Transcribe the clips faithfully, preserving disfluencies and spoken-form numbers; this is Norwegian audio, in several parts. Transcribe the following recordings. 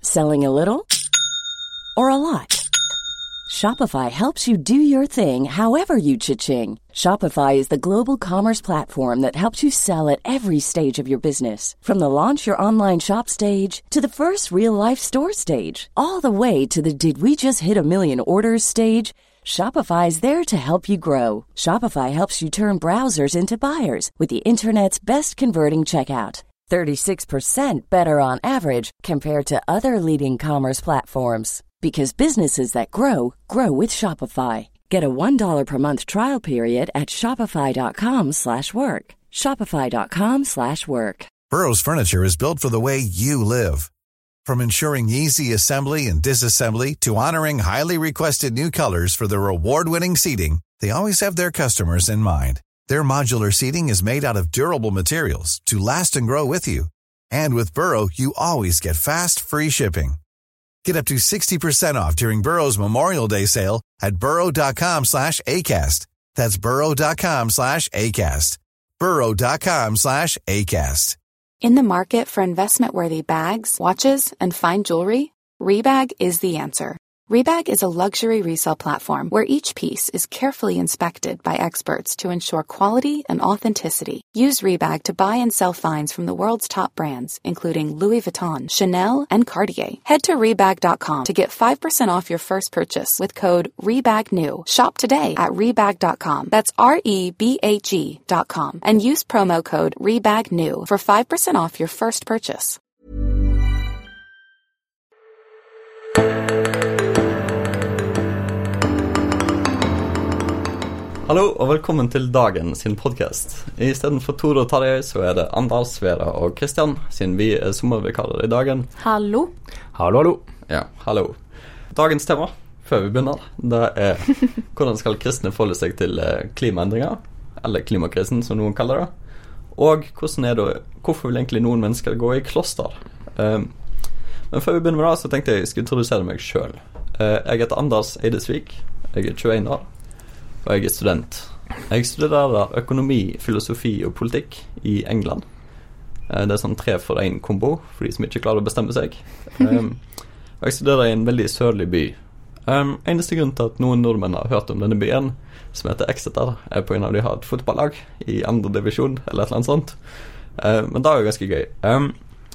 Selling a little or a lot? Shopify helps you do your thing however you cha-ching. Shopify is the global commerce platform that helps you sell at every stage of your business. From the launch your online shop stage to the first real-life store stage, all the way to the did we just hit a million orders stage. Shopify is there to help you grow. Shopify helps you turn browsers into buyers with the internet's best converting checkout. thirty-six percent better on average compared to other leading commerce platforms. Because businesses that grow, grow with Shopify. Get a one dollar per month trial period at shopify.com slash work. Shopify.com slash work. Burrow's furniture is built for the way you live. From ensuring easy assembly and disassembly to honoring highly requested new colors for their award-winning seating, they always have their customers in mind. Their modular seating is made out of durable materials to last and grow with you. And with Burrow, you always get fast, free shipping. Get up to sixty percent off during Burrow's Memorial Day sale at burrow.com slash ACAST. That's burrow.com slash ACAST. burrow.com slash ACAST. In the market for investment-worthy bags, watches, and fine jewelry, Rebag is the answer. Rebag is a luxury resale platform where each piece is carefully inspected by experts to ensure quality and authenticity. Use Rebag to buy and sell finds from the world's top brands, including Louis Vuitton, Chanel, and Cartier. Head to Rebag dot com to get five percent off your first purchase with code REBAGNEW. Shop today at Rebag dot com. That's R E B A G dot com. And use promo code REBAGNEW for five percent off your first purchase. Hallo og velkommen til Dagen sin podcast. I stedet for Tore og Tarjei så er det Anders, Vera og Kristian, siden vi er sommervikarer i Dagen. Hallo. Hallo, hallo. Ja, hallo. Dagens tema, før vi begynner, det er hvordan skal kristne forholde seg til klimaendringer, eller klimakrisen som noen kaller det, og hvordan er det, hvorfor vil egentlig noen mennesker gå i kloster? Um, men før vi begynner med det, så tenkte jeg jeg skulle introdusere meg selv. Uh, jeg heter Anders Eidesvik, jeg er tjueen år, og jeg er student. Jeg studerer økonomi, filosofi og politikk i England. Det er sånn tre for en kombo, for de som ikke klarer å bestemme seg. Um, og jeg studerer i en veldig sørlig by. Um, eneste grunn til at noen nordmenn har hørt om denne byen, som heter Exeter, er på en av de har et fotballag i andre divisjon, eller et eller annet sånt. Uh, men det er jo ganske gøy. Um,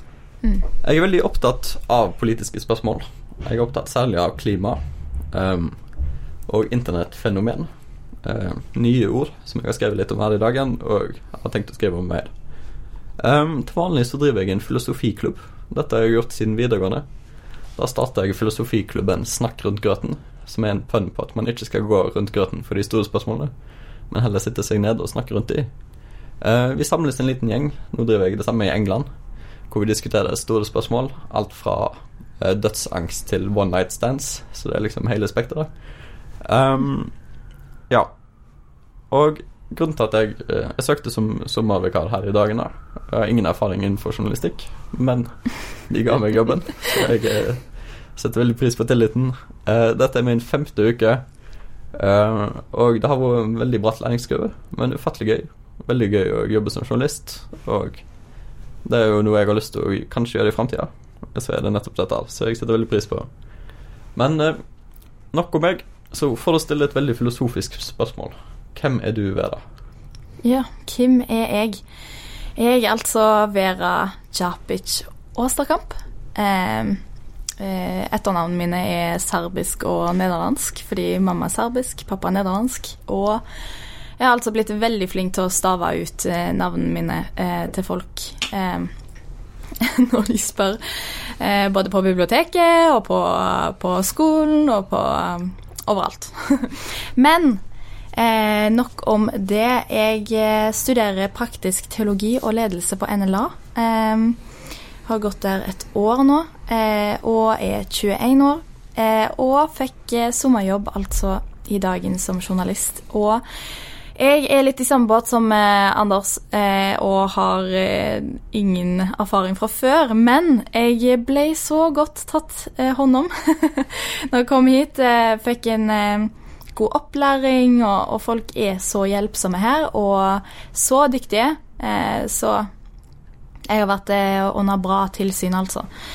jeg er veldig opptatt av politiske spørsmål. Jeg er opptatt særlig av klima um, og internettfenomen. Uh, nye ord som jeg har skrevet litt om her i dagen og har tenkt å skrive om mer. um, Til vanlig så driver jeg en filosofiklubb. Dette har jeg gjort siden videregående. Da startet jeg filosofiklubben Snakk rundt grøten, som er en pønn på at man ikke skal gå rundt grøten for de store spørsmålene, men heller sitte seg ned og snakke rundt de. uh, Vi samles en liten gjeng. Nå driver jeg det samme i England, hvor vi diskuterer store spørsmål, alt fra uh, dødsangst til one night stands. Så det er liksom hele spekteret. um, Ja, og grunnen til at jeg, jeg søkte som sommervikar her i Dagen da. Jeg har ingen erfaring innenfor journalistikk, men de ga meg jobben, så jeg eh, setter veldig pris på tilliten. Eh, dette er min femte uke, eh, og det har vært en veldig bratt læringskurve, men ufattelig gøy. Veldig gøy å jobbe som journalist, og det er jo noe jeg har lyst til å kanskje gjøre i fremtiden. Så er det nettopp dette, så jeg setter veldig pris på. Men eh, nok om meg. Så for å stille et veldig filosofisk spørsmål, hvem er du, Vera? Ja, hvem er jeg? Jeg er altså Vera Djapic Åsterkamp. Eh, eh, etternavnene mine er serbisk og nederlandsk, fordi mamma er serbisk, pappa er nederlandsk, og jeg har altså blitt veldig flink til å stave ut eh, navnene mine eh, til folk eh, når de spør, eh, både på biblioteket og på, på skolen og på overalt. Men eh, nok om det. Jeg studerer praktisk teologi og ledelse på N L A. Eh, har gått der et år nå, eh, og er tjueen år, eh, og fikk eh, sommerjobb altså i Dagen som journalist. Og jeg er litt i samme båt som eh, Anders, eh, og har eh, ingen erfaring fra før, men jeg ble så godt tatt eh, hånd om når jeg kom hit. Eh, fikk en eh, god opplæring, og, og folk er så hjelpsomme her, og så dyktige, eh, så jeg har vært eh, under bra tilsyn altså.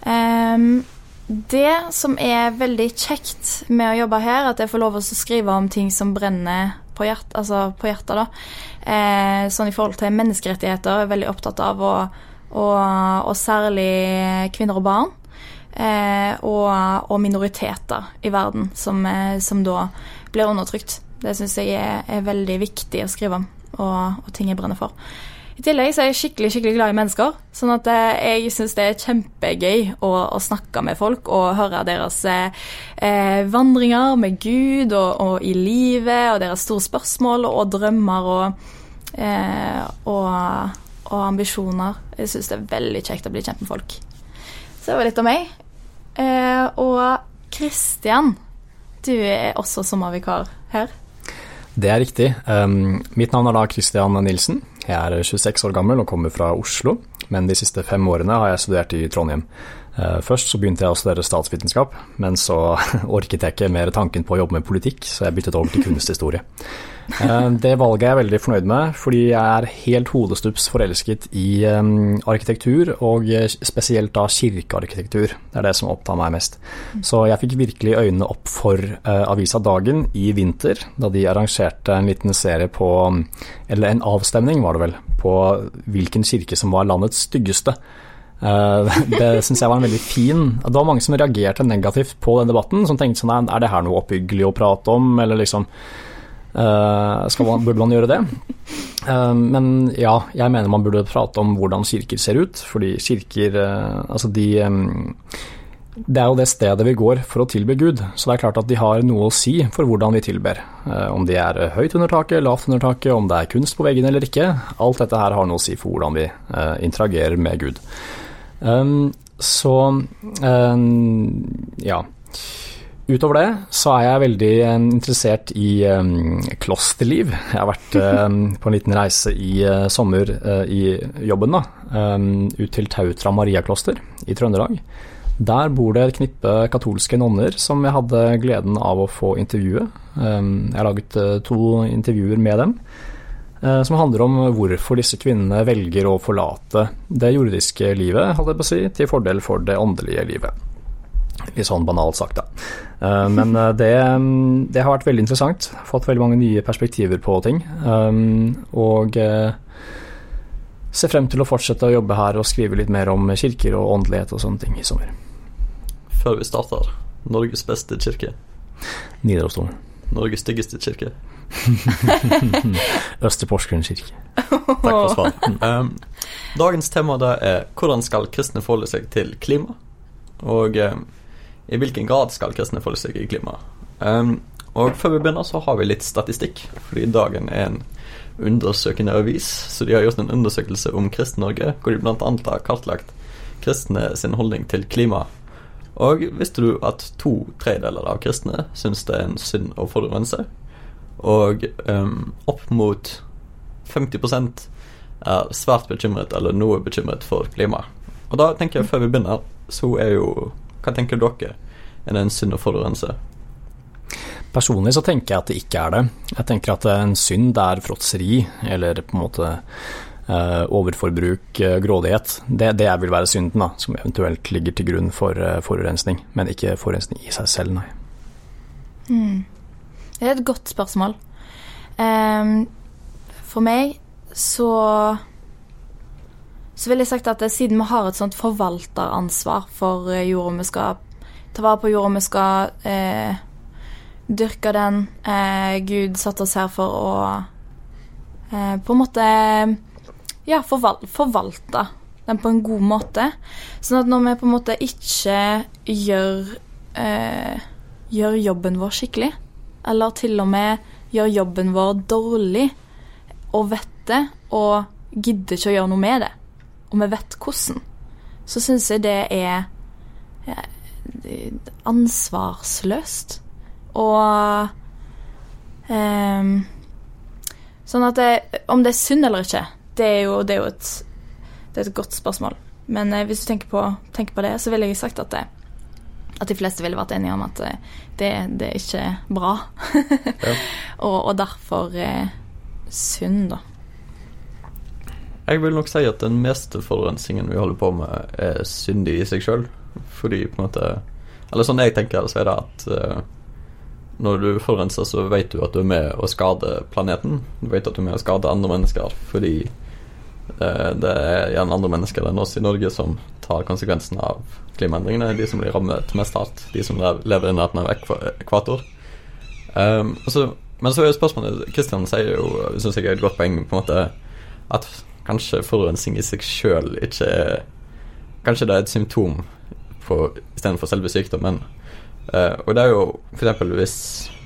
Um, det som er veldig kjekt med å jobbe her, at jeg får lov å skrive om ting som brenner på, hjert, altså på hjertet da. Eh, sånn i forhold til menneskerettigheter, jeg er veldig opptatt av, og, og, og særlig kvinner og barn. Eh, og, og minoriteter i verden som, eh, som da blir undertrykt. Det synes jeg er, er veldig viktig å skrive om, og, og ting jeg brenner for. I tillegg så er jeg skikkelig, skikkelig glad i mennesker, sånn at eh, jeg synes det er kjempegøy å, å snakke med folk og høre deres eh, vandringer med Gud og, og i livet, og deres store spørsmål og drømmer og, eh, og, og ambisjoner. Jeg synes det er veldig kjekt å bli kjent med folk. Så det var litt om meg. Eh, og Kristian, du er også sommervikar her. Det er riktig. Um, mitt navn er da Kristian Nilsen. Jeg er tjueseks år gammel og kommer fra Oslo, men de siste fem årene har jeg studert i Trondheim. Uh, først så begynte jeg å studere statsvitenskap, men så orket jeg ikke mer tanken på å jobbe med politikk, så jeg byttet over til kunsthistorie. Uh, det valget er jeg veldig fornøyd med, fordi jeg er helt hodestups forelsket i um, arkitektur, og spesielt da kirkearkitektur. Det er det som opptar meg mest. Så jeg fikk virkelig øynene opp for uh, Avisa Dagen i vinter, da de arrangerte en liten serie på, eller en avstemning var det vel, på hvilken kirke som var landets styggeste. Uh, det synes jeg var en veldig fin. Det var mange som reagerte negativt på den debatten, som tenkte sånn, er det her noe oppbyggelig å prate om, eller liksom uh, skal man, burde man gjøre det? Uh, men ja, jeg mener man burde prate om hvordan kirker ser ut, fordi kirker, uh, altså de um, det er jo det stedet vi går for å tilbe Gud, så det er klart at de har noe å si for hvordan vi tilber. Uh, om de er høyt under taket, lavt under taket, om det er kunst på veggen eller ikke, alt dette her har noe å si for hvordan vi uh, interagerer med Gud. Um, så um, ja, utover det så er jeg veldig um, interessert i um, klosterliv. Jeg har vært um, på en liten reise i uh, sommer uh, i jobben da, um, ut til Tautra Maria-kloster i Trøndelag. Der bor det et knippe katolske nonner som jeg hadde gleden av å få intervjue. Um, jeg har laget uh, to intervjuer med dem, som handler om hvorfor disse kvinnene velger å forlate det jordiske livet, hadde jeg på å si, til fordel for det åndelige livet. Litt sånn banalt sagt da. Men det, det har vært veldig interessant. Fått veldig mange nye perspektiver på ting. Og ser frem til å fortsette å jobbe her og skrive litt mer om kirker og åndelighet og sånne ting i sommer. Før vi starter, Norges beste kirke? Nidarosdomen. Norges styggeste kirke? Østre Porsgrunn kirke. Takk for svaret. Um, dagens tema da er hvordan skal kristne forholde seg til klima, og um, i hvilken grad skal kristne forholde seg i klima. Um, og før vi begynner så har vi litt statistikk, fordi dagen er en undersøkende avis, så de har gjort en undersøkelse om Kristen-Norge, hvor de blant annet har kartlagt kristne sin holdning til klima. Og visste du at to tredjedeler av kristne synes det er en synd å forurense? Og um, opp mot femti prosent er svært bekymret eller noe bekymret for klima. Og da tenker jeg, før vi begynner, så er jo, hva tenker dere? Er det en synd å forurense? Personlig så tenker jeg at det ikke er det. Jeg tenker at en synd er fråtseri, eller på en måte uh, overforbruk, uh, grådighet. Det, det vil være synden da, som eventuelt ligger til grunn for uh, forurensning, men ikke forurensning i seg selv, nei. Hmm. Det er et godt spørsmål. Um, for meg så så vil jeg sagt at det, siden vi har et sånt forvalteransvar for jorda, vi skal ta vare på jorda, vi skal eh, dyrke den, eh, Gud satt oss her for å eh, på en måte ja, forval forvalte den på en god måte, sånn at når vi på en måte ikke gjør eh, gjør jobben vår skikkelig, eller til og med gjør jobben vår dårlig, og vet det, og gidder ikke å gjøre noe med det, og vi vet hvordan, så synes jeg det er ja, ansvarsløst. Og um, sånn at det, om det er synd eller ikke, det er jo, det er jo et, det er et godt spørsmål. Men eh, hvis du tenker på, tenker på det, så ville jeg sagt at det at de fleste ville vært enige om at det, det er ikke bra. Ja. og, og derfor eh, synd da. Jeg vil nok si at den meste forurensningen vi holder på med er syndig i seg selv. Fordi på en måte Eller sånn jeg tenker, så er det at uh, når du forurenser, så vet du at du er med å skade planeten. Du vet at du er med å skade andre mennesker, fordi uh, det er gjerne andre mennesker enn oss i Norge som tar konsekvensen av klimaendringene, de som blir rammet mest hardt, de som lever i nærheten av ekvator. Um, og så, men så er jo spørsmålet, Kristian sier jo, synes jeg er et godt poeng, på en måte, at kanskje forurensning i seg selv ikke er, kanskje det er et symptom på, i stedet for selve sykdommen. Uh, og det er jo, for eksempel, hvis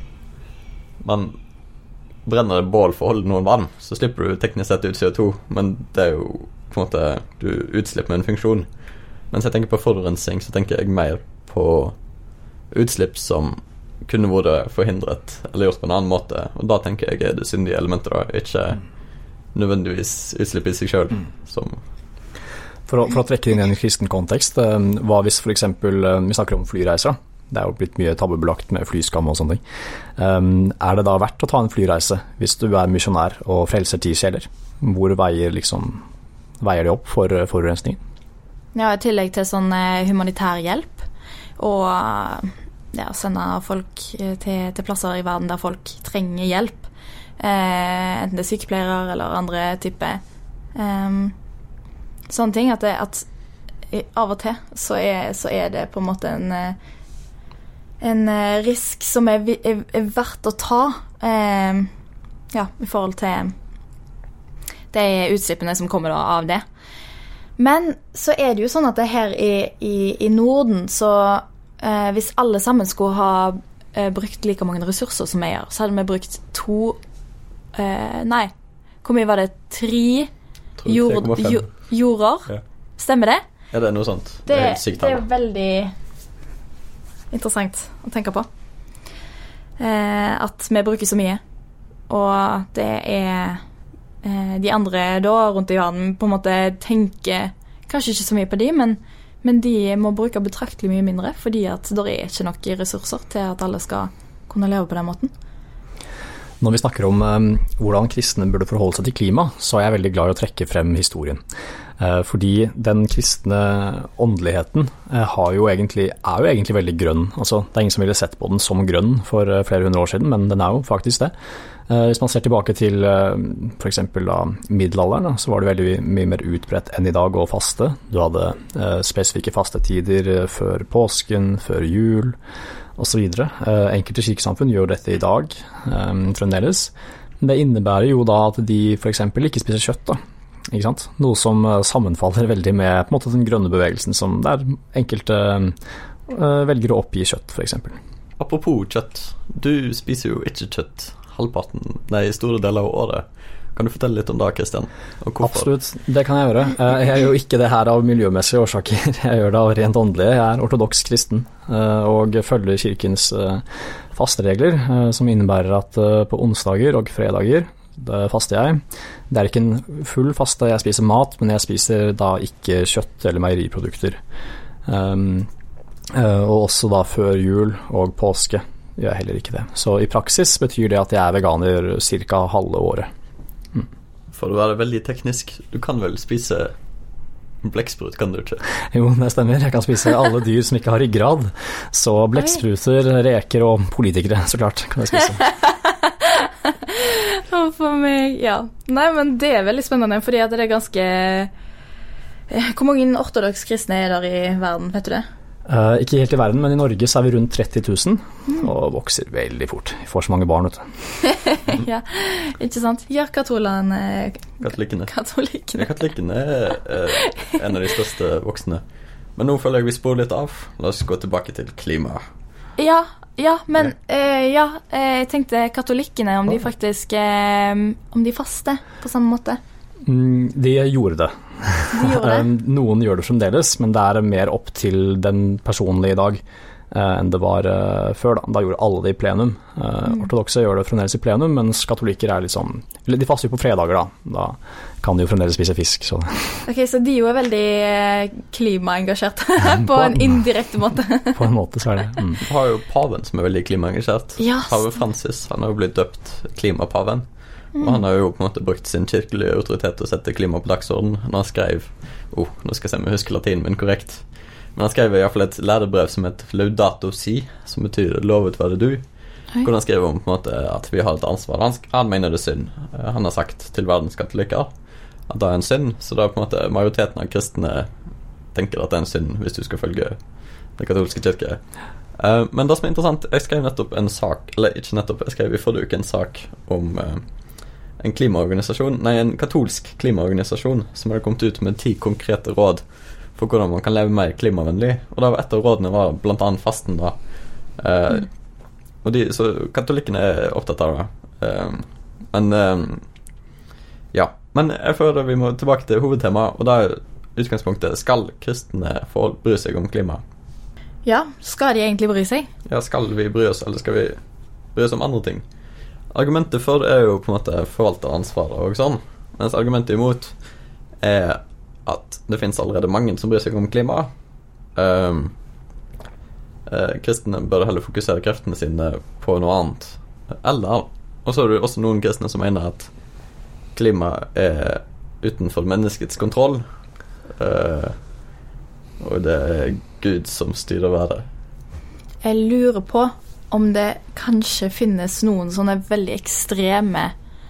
man brenner et bål for å holde noen vann, så slipper du teknisk sett ut C O to, men det er jo på en måte, du utslipper med en funksjon. Mens jeg tenker på forurensning, så tenker jeg mer på utslipp som kunne vært forhindret eller gjort på en annen måte, og da tenker jeg er det syndige elementet da, ikke nødvendigvis utslipp i seg selv som... For å, for å trekke inn i en kristen kontekst, hva hvis for eksempel vi snakker om flyreiser, det er jo blitt mye tabbebelagt med flyskam og sånne ting. Um, er det da verdt å ta en flyreise hvis du er misjonær og frelser ti sjeler? Hvor veier, liksom, veier det opp for forurensningen? Ja, i tillegg til sånn humanitær hjelp, og ja, sende folk til, til plasser i verden der folk trenger hjelp, eh, enten det er sykepleiere eller andre typer eh, sånne ting, at, det, at av og til så er, så er det på en måte en, en risk som er, er, er verdt å ta, eh, ja, i forhold til de utslippene som kommer da av det. Men så er det jo sånn at det her i, i, i Norden, så eh, hvis alle sammen skulle ha eh, brukt like mange ressurser som vi gjør, så hadde vi brukt to, eh, nei, hvor mye var det? Tre jord, jo, jorder? Ja. Stemmer det? Ja, det er noe sånt. Det, det, er, helt sykt, det er veldig interessant å tenke på. Eh, at vi bruker så mye, og det er... de andre da rundt i verden på en måte tenker kanskje ikke så mye på de, men, men de må bruke betraktelig mye mindre, fordi at det er ikke nok ressurser til at alle skal kunne leve på den måten. Når vi snakker om um, hvordan kristne burde forholde seg til klima, så er jeg veldig glad i å trekke frem historien. Uh, fordi den kristne åndeligheten uh, har jo egentlig, er jo egentlig veldig grønn. Altså, det er ingen som ville sett på den som grønn for uh, flere hundre år siden, men den er jo faktisk det. Uh, hvis man ser tilbake til uh, for eksempel da, middelalderen, da, så var det veldig mye mer utbredt enn i dag å faste. Du hadde uh, spesifikke fastetider uh, før påsken, før jul, og så videre. Uh, enkelte kirkesamfunn gjør dette i dag, um, fremdeles. Det innebærer jo da at de for eksempel ikke spiser kjøtt, da. Ikke sant? Noe som uh, sammenfaller veldig med på en måte den grønne bevegelsen, som der enkelte uh, velger å oppgi kjøtt, for eksempel. Apropos kjøtt, du spiser jo ikke kjøtt halvparten, nei, store deler av året. Kan du fortelle litt om det, Kristian? Absolutt, det kan jeg gjøre. Jeg gjør jo ikke det her av miljømessige årsaker. Jeg gjør det av rent åndelige. Jeg er ortodoks kristen og følger kirkens fasteregler, som innebærer at på onsdager og fredager da faster jeg. Det er ikke en full faste, jeg spiser mat, men jeg spiser da ikke kjøtt eller meieriprodukter. Um, og også da før jul og påske gjør jeg heller ikke det. Så i praksis betyr det at jeg er veganer cirka halve året. Mm. For å være veldig teknisk, du kan vel spise blekksprut, kan du ikke? Jo, det stemmer. Jeg kan spise alle dyr som ikke har ryggrad. Så blekkspruter, reker og politikere, så klart, kan jeg spise. For meg, ja. Nei, men det er veldig spennende, fordi at det er ganske... Hvor mange ortodoks kristne er der i verden, vet du det? Uh, ikke helt i verden, men i Norge så er vi rundt tretti tusen, mm. og vokser veldig fort. Vi får så mange barn, vet du. Ja, ikke sant? Ja, katolene... Katolikkene. Katolikkene. Ja, katolikkene er uh, en av de største voksne. Men nå føler jeg vi spår litt av. La oss gå tilbake til klima. Ja, ja, men uh, ja, jeg tenkte katolikkene, om de faktisk, uh, om de faster på samme måte. Mm, de gjorde det. De gjorde det. Noen gjør det fremdeles, men det er mer opp til den personlige i dag eh, enn det var eh, før. Da. da gjorde alle det i plenum. Eh, mm. Ortodokse gjør det fremdeles i plenum, mens katolikker er litt sånn... De faster jo på fredager, da. Da kan de jo fremdeles spise fisk. Så. Ok, så de jo er veldig klimaengasjert på en indirekte måte. På en måte, så er det. Mm. Vi har jo paven som er veldig klimaengasjert. Ja. Pave Francis, han har jo blitt døpt klimapaven. Mm. Og han har jo på en måte brukt sin kirkelige autoritet til å sette klima på dagsorden når han skrev, oh, nå skal jeg se om jeg husker latinen min korrekt, Men han skrev i hvert fall et lærebrev som heter Laudato Si, som betyr lovet være du. Oi. Hvor han skrev om på en måte at vi har et ansvar. Han, han mener det er synd. Han har sagt til verdens katolikker at det er en synd, så da er på en måte majoriteten av kristne tenker at det er en synd hvis du skal følge den katolske kirke. Uh, men det som er interessant, jeg skrev nettopp en sak, eller ikke nettopp, jeg skrev i forrige uke en sak om uh, en klimaorganisasjon, nei, en katolsk klimaorganisasjon som hadde kommet ut med ti konkrete råd for hvordan man kan leve mer klimavennlig, og da var et av rådene var blant annet fasten da. Uh, mm. Og de, så katolikkene er opptatt av det. Uh, men uh, ja, men jeg føler vi må tilbake til hovedtemaet, og da er utgangspunktet, skal kristne få bry seg om klima? Ja, skal de egentlig bry seg? Ja, skal vi bry oss, eller skal vi bry oss om andre ting? Argumentet for er jo på en måte forvalteransvaret og sånn, mens argumentet imot er at det finnes allerede mange som bryr seg om klima. Um, uh, kristne bør heller fokusere kreftene sine på noe annet. Eller, og så er det også noen kristne som mener at klima er utenfor menneskets kontroll, uh, og det er Gud som styrer været. Jeg lurer på om det kanskje finnes noen sånne veldig ekstreme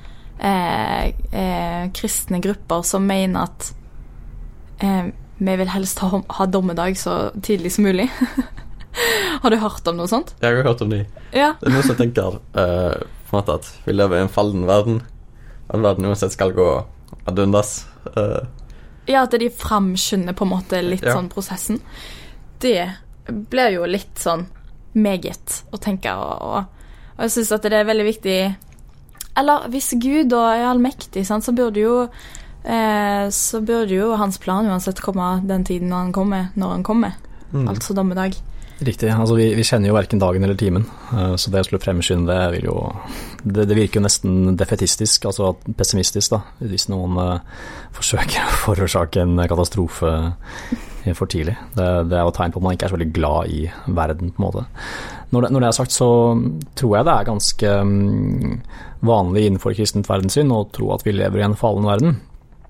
eh, eh, kristne grupper som mener at Eh, vi vil helst ha, ha dommedag så tidlig som mulig. Har du hørt om noe sånt? Jeg har hørt om de. Ja. Det er noen som tenker eh, på en måte at vi lever i en fallen verden, at verden uansett skal gå ad undas. Eh. Ja, at de framskynder på en måte litt ja. sånn prosessen. Det blir jo litt sånn meget å tenke, og, og, og jeg synes at det er veldig viktig. Eller hvis Gud da er allmektig, sant, så burde jo Eh, så burde jo hans plan uansett komme den tiden når han kommer, når han kommer. Mm. Altså dommedag. Riktig, altså vi, vi kjenner jo hverken dagen eller timen, uh, så det å skulle fremskynde det vil jo det, det virker jo nesten defetistisk, altså pessimistisk da, hvis noen uh, forsøker å forårsake en katastrofe for tidlig. Det, det er jo tegn på at man ikke er så veldig glad i verden på en måte. Når det, når det er sagt, så tror jeg det er ganske um, vanlig innenfor kristent verdenssyn å tro at vi lever i en fallen verden.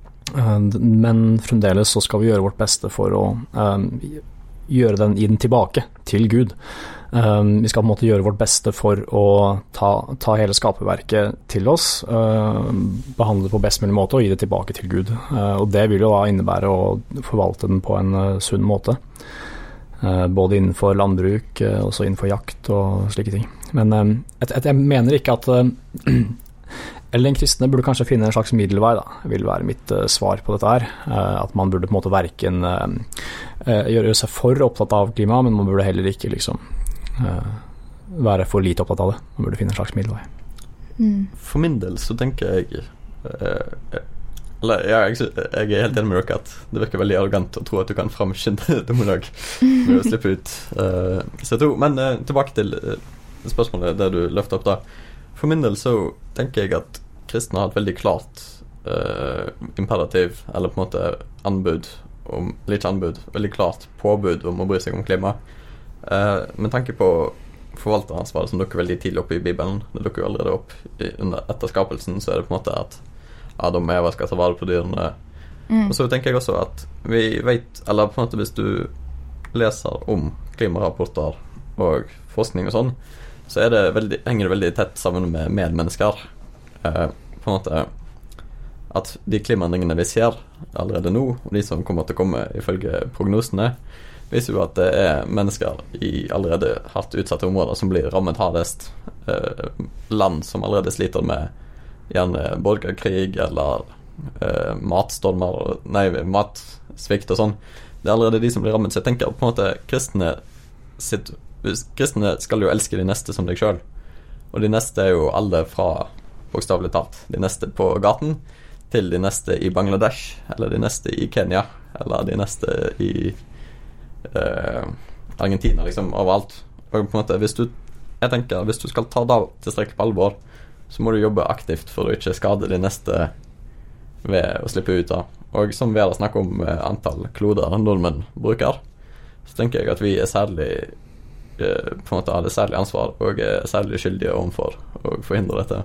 Men fremdeles så skal vi gjøre vårt beste for å um, gjøre den inn tilbake til Gud. Um, vi skal på en måte gjøre vårt beste for å ta, ta hele skaperverket til oss, uh, behandle det på best mulig måte og gi det tilbake til Gud. Uh, og det vil jo da innebære å forvalte den på en uh, sunn måte. Uh, både innenfor landbruk, uh, også innenfor jakt og slike ting. Men um, et, et, jeg mener ikke at uh, eller en kristne burde kanskje finne en slags middelvei da, vil være mitt uh, svar på dette her. Uh, at man burde på en måte hverken uh, uh, gjøre seg for opptatt av klima, men man burde heller ikke liksom uh, være for lite opptatt av det. Man burde finne en slags middelvei. Mm. For min del så tenker jeg uh, eller ja, jeg, jeg er helt enig med dere at det virker veldig arrogant å tro at du kan fremskynde dommedag med å slippe ut uh, C O to. Men uh, tilbake til uh, spørsmålet der du løfter opp da. For min del så tenker jeg at kristne har et veldig klart uh, imperativ, eller på en måte anbud, om, eller ikke anbud, veldig klart påbud om å bry seg om klima. Uh, med tanke på forvalteransvaret som dukker veldig tidlig opp i Bibelen, det dukker jo allerede opp i, under etter skapelsen, så er det på en måte at Adam og Eva skal ta vare på dyrene. Mm. Og så tenker jeg også at vi vet, eller på en måte hvis du leser om klimarapporter og forskning og sånn, så er det veldig, henger det veldig tett sammen med medmennesker. Eh, på en måte at de klimaendringene vi ser allerede nå, og de som kommer til å komme ifølge prognosene, viser jo at det er mennesker i allerede hardt utsatte områder som blir rammet hardest. Eh, land som allerede sliter med gjerne borgerkrig eller eh, matstormer, nei, matsvikt og sånn. Det er allerede de som blir rammet, så jeg tenker på en måte kristne sitt kristne skal jo elske de neste som deg selv, og de neste er jo alle fra, bokstavelig talt, de neste på gaten til de neste i Bangladesh, eller de neste i Kenya, eller de neste i eh, Argentina, liksom overalt. Og på en måte, hvis du jeg tenker, hvis du skal ta det tilstrekkelig på alvor, så må du jobbe aktivt for å ikke skade de neste ved å slippe ut da. Og som vi har snakket om eh, antall kloder nordmenn bruker, så tenker jeg at vi er særlig på en måte har det særlig ansvar og er særlig skyldige overfor å forhindre dette.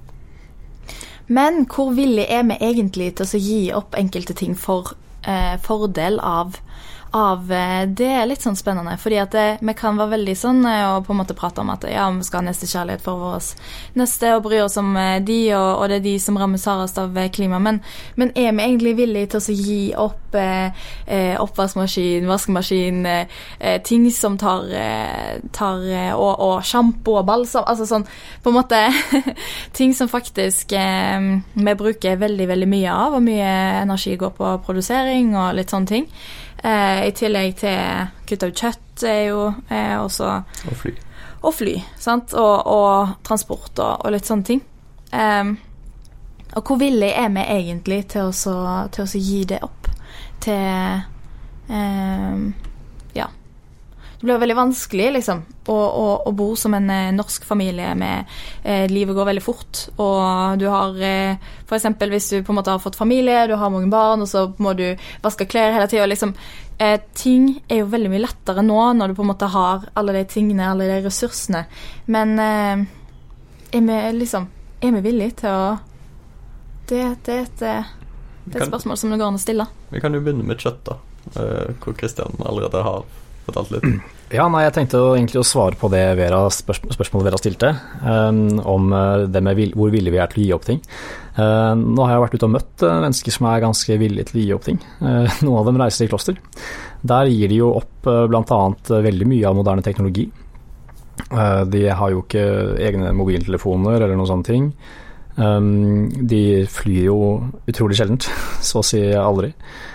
Men hvor villig er vi egentlig til å gi opp enkelte ting for eh, fordel av av det er litt sånn spennende, fordi at det, vi kan være veldig sånn og på en måte prate om at ja, vi skal ha neste kjærlighet for vårs neste og bry oss om de, og, og det er de som rammes hardest av klima, men, men er vi egentlig villige til å gi opp eh, oppvaskmaskin, vaskemaskin, eh, ting som tar, eh, tar og, og shampoo og balsam, altså sånn på en måte ting som faktisk eh, vi bruker veldig, veldig mye av, og mye energi går på produsering og litt sånne ting. Eh, I tillegg til kutt av kjøtt er jo eh, også og fly og fly, sant? Og, og transport og, og litt sånne ting eh, og hvor villig er vi egentlig til å, så, til å så gi det opp til eh, ja det blir veldig vanskelig liksom å, å, å bo som en eh, norsk familie med eh, livet går veldig fort, og du har eh, for eksempel hvis du på en måte har fått familie, du har mange barn, og så må du vaske klær hele tiden, og liksom eh, ting er jo veldig mye lettere nå når du på en måte har alle de tingene, alle de ressursene, men eh, er vi liksom er vi villige til å det, det, er et, det er et spørsmål som det går an å stille. Vi kan jo begynne med kjøtt da, eh, hvor Kristian allerede har fortalt litt. Ja, nei, jeg tenkte jo egentlig å svare på det Vera, spørs spørsmålet Vera stilte, um, om det med vil hvor villige vi er til å gi opp ting. Uh, nå har jeg vært ute og møtt uh, mennesker som er ganske villige til å gi opp ting. Uh, noen av dem reiser i kloster. Der gir de jo opp uh, blant annet uh, veldig mye av moderne teknologi. Uh, de har jo ikke egne mobiltelefoner eller noen sånne ting. Um, de flyr jo utrolig sjeldent, så å si aldri.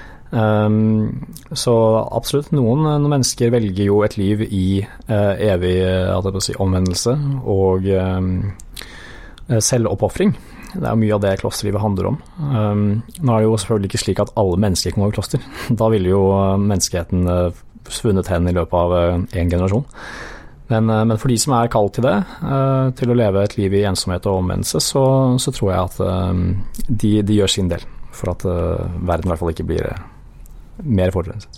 Um, så absolutt noen, noen mennesker velger jo et liv i uh, evig uh, si, omvendelse og um, selvoppofring. Det er mye av det klosterlivet handler om. Um, nå er det jo selvfølgelig ikke slik at alle mennesker kan gå i kloster. Da ville jo menneskeheten uh, svunnet hen i løpet av uh, en generasjon. Men, uh, men for de som er kalt til det, uh, til å leve et liv i ensomhet og omvendelse, så, så tror jeg at uh, de, de gjør sin del for at uh, verden i hvert fall ikke blir uh, mer forurenset.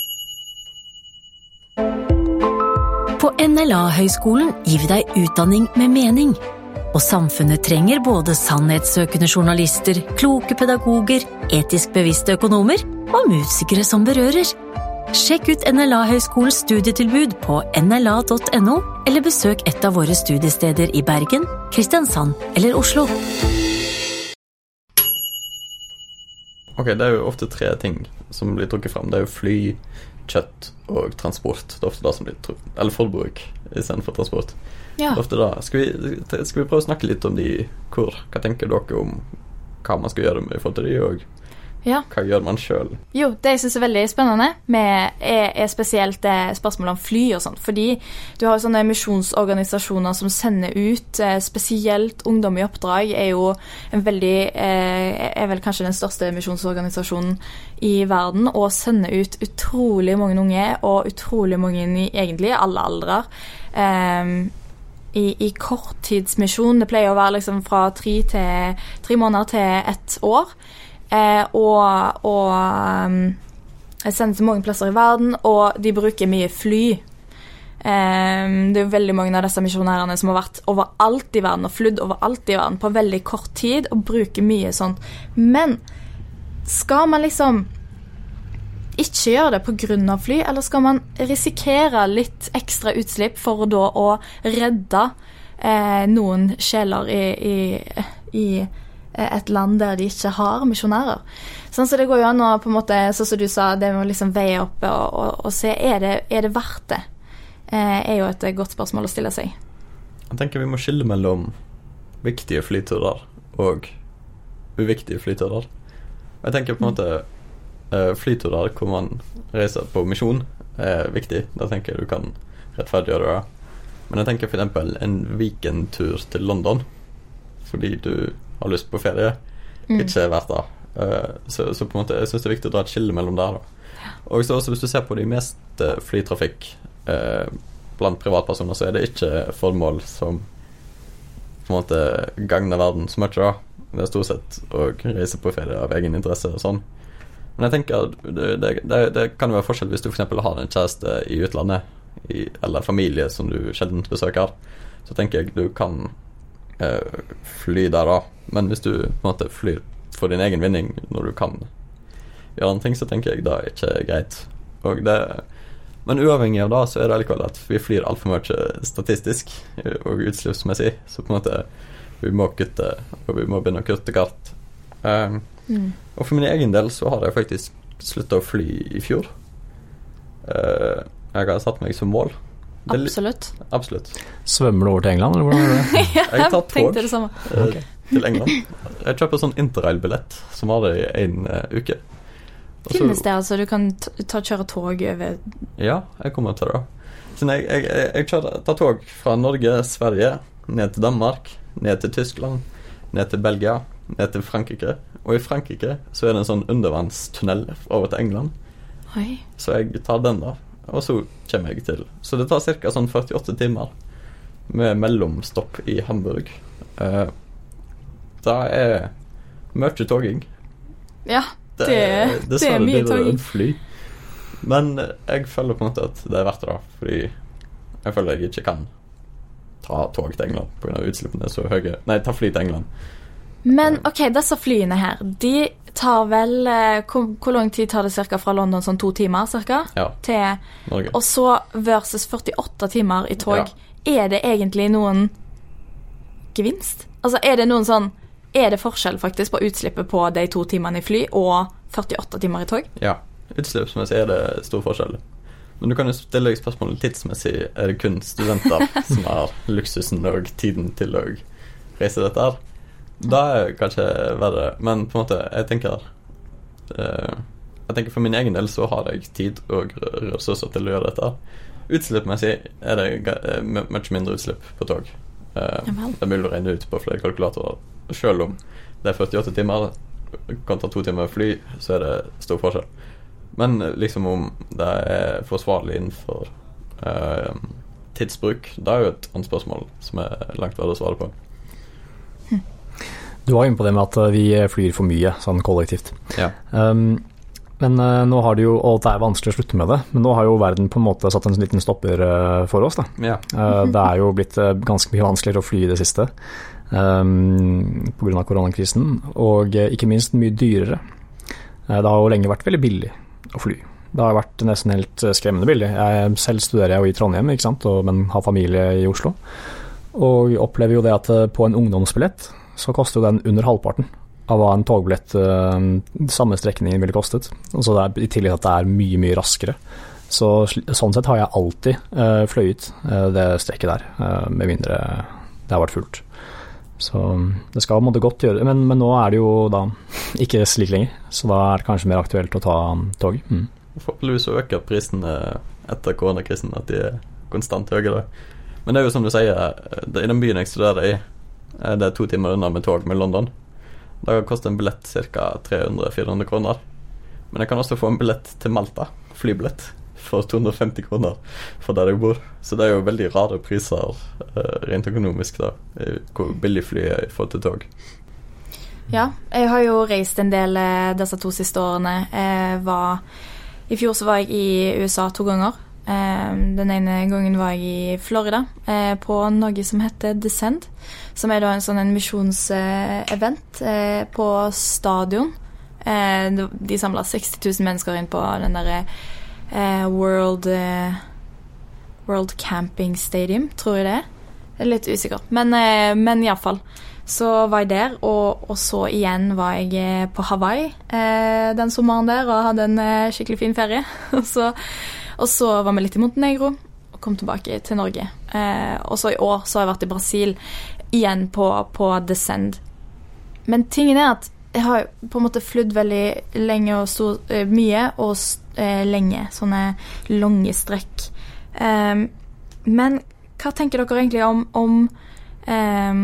På N L A-høyskolen gir vi deg utdanning med mening. Og samfunnet trenger både sannhetssøkende journalister, kloke pedagoger, etisk bevisste økonomer og musikere som berører. Sjekk ut N L A-høyskolens studietilbud på N L A punktum N O, eller besøk et av våre studiesteder i Bergen, Kristiansand eller Oslo. Ok, det er jo ofte tre ting som blir trukket frem. Det er jo fly, kjøtt og transport. Det er ofte det som blir trukket, eller forbruk i stedet for transport. Ja. Det er ofte det. Skal vi, skal vi prøve å snakke litt om de, hvor, hva tenker dere om hva man skal gjøre med i forhold til de, og ja. Hva gjør man selv? Jo, det jeg synes er veldig spennende med, er, er spesielt det spørsmålet om fly og sånt, fordi du har sånne misjonsorganisasjoner som sender ut, eh, spesielt Ungdom i oppdrag er jo en veldig, eh, er vel kanskje den største misjonsorganisasjonen i verden, og sender ut utrolig mange unge, og utrolig mange i egentlig alle aldre, eh, i, i korttidsmisjon. Det pleier å være liksom fra tre, til, tre måneder til ett år, Eh, og, og um, jeg sender til mange plasser i verden, og de bruker mye fly. Eh, det er jo veldig mange av disse misjonærene som har vært overalt i verden og flydd overalt i verden på veldig kort tid og bruker mye sånt. Men skal man liksom ikke gjøre det på grunn av fly, eller skal man risikere litt ekstra utslipp for da å redde eh, noen sjeler i, i, i et land der de ikke har misjonærer. Sånn, så det går jo an å på en måte, sånn som du sa, det må liksom veie opp og, og, og se, er det, er det verdt det? Eh, er jo et godt spørsmål å stille seg. Jeg tenker vi må skille mellom viktige flyturer og uviktige flyturer. Jeg tenker på en måte flyturer hvor man reiser på misjon er viktig. Da tenker jeg du kan rettferdiggjøre det. Men jeg tenker for eksempel en weekendtur til London fordi du har lyst på ferie, mm. ikke er verdt det. Uh, så, så på en måte, jeg synes det er viktig å dra et skille mellom der da. Og så også hvis du ser på de mest uh, flytrafikk uh, blant privatpersoner, så er det ikke formål som på en måte gagner verden så mye da. Det er stort sett å reise på ferie av egen interesse og sånn. Men jeg tenker det, det, det, det kan jo være forskjell hvis du for eksempel har en kjæreste i utlandet, i, eller familie som du sjelden besøker, så tenker jeg du kan uh, fly der da. Men hvis du på en måte flyr for din egen vinning når du kan gjøre en ting, så tenker jeg da ikke er greit. Og det, men uavhengig av det, så er det likevel at vi flyr alt for mye statistisk og utslippsmessig, så på en måte vi må kutte, og vi må begynne å kutte kart. Um, mm. Og for min egen del så har jeg faktisk sluttet å fly i fjor. Uh, jeg har satt meg som mål. Absolutt. Absolutt. Svømmer du over til England, eller hvordan er det? Ja, jeg tar tog det samme. Uh, okay. til England. Jeg kjøper sånn interrail-billett som har det i en uh, uke. Også, finnes det altså? Du kan ta kjøre tog over? Ja, jeg kommer til det. Så jeg, jeg, jeg, jeg kjører, tar tog fra Norge, Sverige, ned til Danmark, ned til Tyskland, ned til Belgia, ned til Frankrike. Og i Frankrike så er det en sånn undervannstunnel over til England. Oi. Så jeg tar den da, og så kommer jeg til. Så det tar cirka sånn førtiåtte timer med mellomstopp i Hamburg. Uh, det er mye toging. Ja, det, det, det, det er mye toging. Fly. Men jeg føler på en måte at det er verdt det, fordi jeg føler jeg ikke kan ta tog til England på grunn av utslippene så høye. Nei, ta fly til England. Men ok, disse flyene her, de tar vel hvor, hvor lang tid tar det cirka fra London, sånn to timer cirka, ja, til Norge. Og så versus førtiåtte timer i tog. Ja. Er det egentlig noen gevinst? Altså er det noen sånn, er det forskjell faktisk på utslippet på de to timene i fly og førtiåtte timer i tog? Ja, utslippsmessig er det stor forskjell. Men du kan jo stille deg spørsmålet tidsmessig, er det kun studenter som har luksusen og tiden til å reise dette her? Da er kanskje verre, men på en måte, jeg tenker uh, jeg tenker for min egen del så har jeg tid og ressurser til å gjøre dette. Utslippmessig er det uh, mye mindre utslipp på tog. Uh, det er mulig å regne ut på flere kalkulatorer. Selv om det er førtiåtte timer, kan ta to timer fly, så er det stor forskjell. Men liksom om det er forsvarlig innenfor uh, tidsbruk, det er jo et annet spørsmål som er langt verre å svare på. Du var inne på det med at vi flyr for mye, sånn kollektivt. Ja. Um, men uh, nå har det jo, og det er vanskelig å slutte med det, men nå har jo verden på en måte satt en liten stopper uh, for oss da. Ja. uh, det er jo blitt uh, ganske mye vanskeligere å fly i det siste, um, på grunn av koronakrisen, og uh, ikke minst mye dyrere. Uh, det har jo lenge vært veldig billig å fly. Det har vært nesten helt skremmende billig. Jeg selv studerer jo i Trondheim, ikke sant, og, men har familie i Oslo, og opplever jo det at uh, på en ungdomsbillett så koster jo den under halvparten av hva en togbillett uh, samme strekningen ville kostet. Og så det er, i tillegg at det er mye, mye raskere. Så sånn sett har jeg alltid uh, fløyet uh, det strekket der, uh, med mindre det har vært fullt. Så det skal måtte godt gjøre, men, men nå er det jo da ikke slik lenger, så da er det kanskje mer aktuelt å ta um, tog. Mm. Forhåpentligvis så øker prisene etter koronakrisen, at de er konstant høyere. Men det er jo som du sier, i den byen jeg studerer i, det er to timer unna med tog med London. Da koster en billett ca. tre hundre til fire hundre kroner. Men jeg kan også få en billett til Malta, flybillett, for to hundre og femti kroner for der jeg bor. Så det er jo veldig rare priser rent økonomisk da, hvor billig fly er i forhold til tog. Ja, jeg har jo reist en del disse to siste årene. Jeg var, i fjor så var jeg i U S A to ganger. Den ene gangen var jeg i Florida på noe som heter Descend, som er da en sånn en misjonsevent på stadion. De samlet seksti tusen mennesker inn på den der World World Camping Stadium, tror jeg det er. Jeg er litt usikker, men, men i alle fall så var jeg der, og, og så igjen var jeg på Hawaii den sommeren der, og hadde en skikkelig fin ferie. Og så Og så var vi litt i Montenegro og kom tilbake til Norge. Eh, og så i år så har jeg vært i Brasil igjen på, på Descend. Men tingen er at jeg har på en måte flydd veldig lenge og stor, eh, mye og eh, lenge, sånne lange strekk. Eh, men hva tenker dere egentlig om, om eh,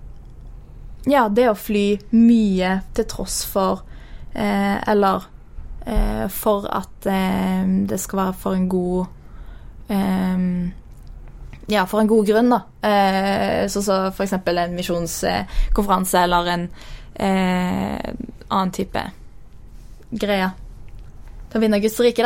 ja, det å fly mye til tross for eh, eller Eh, for at eh, det skal være for en god eh, ja, for en god grunn da, eh, så, så for eksempel en misjonskonferanse eller en eh, annen type greie til å vinne Guds rike da.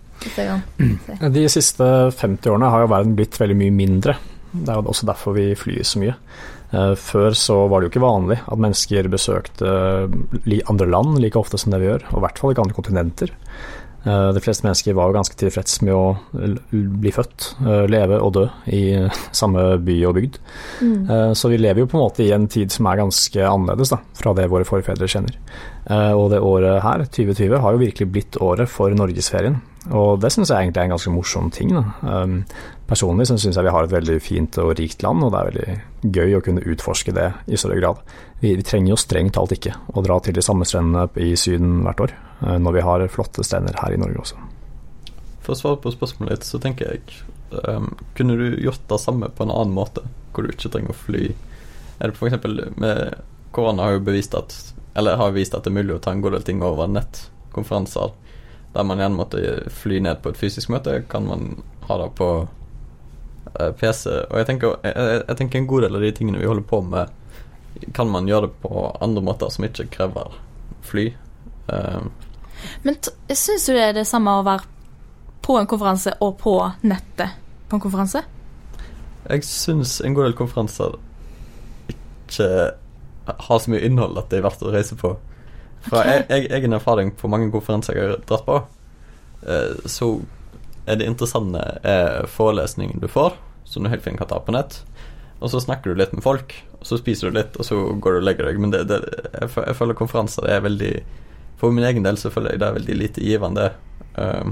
Mm. De siste femti årene har jo verden blitt veldig mye mindre. Det er jo også derfor vi flyr så mye. Før så var det jo ikke vanlig at mennesker besøkte andre land like ofte som det vi gjør, og i hvert fall ikke andre kontinenter. Uh, de fleste mennesker var jo ganske tilfreds med å l- bli født, uh, leve og dø i uh, samme by og bygd. Mm. Uh, så vi lever jo på en måte i en tid som er ganske annerledes da, fra det våre forfedre kjenner. Uh, og det året her, tjue tjue, har jo virkelig blitt året for Norgesferien. Og det synes jeg egentlig er en ganske morsom ting. Da. Um, personlig så synes jeg vi har et veldig fint og rikt land, og det er veldig gøy å kunne utforske det i større grad. Vi, vi trenger jo strengt talt ikke å dra til de samme strendene i Syden hvert år, når vi har flotte strender her i Norge også. For å svare på spørsmålet litt, så tenker jeg, um, kunne du gjort det samme på en annen måte, hvor du ikke trenger å fly? Er det for eksempel med korona har jo bevist at, eller har vist at det er mulig å ta en god del ting over nettkonferanser, der man gjerne måtte fly ned på et fysisk møte, kan man ha det på uh, P C. Og jeg tenker, jeg, jeg tenker en god del av de tingene vi holder på med, kan man gjøre det på andre måter som ikke krever fly. Uh, Men t- synes du det er det samme å være på en konferanse og på nettet på en konferanse? Jeg synes en god del konferanser ikke har så mye innhold at det er verdt å reise på. Fra okay. jeg, egen erfaring på mange konferanser jeg har dratt på, uh, så er det interessante er forelesningen du får, som du helt fint kan ta på nett, og så snakker du litt med folk, og så spiser du litt, og så går du og legger deg. Men det, det, jeg, jeg føler konferanser det er veldig, for min egen del så føler jeg det er veldig lite givende, um,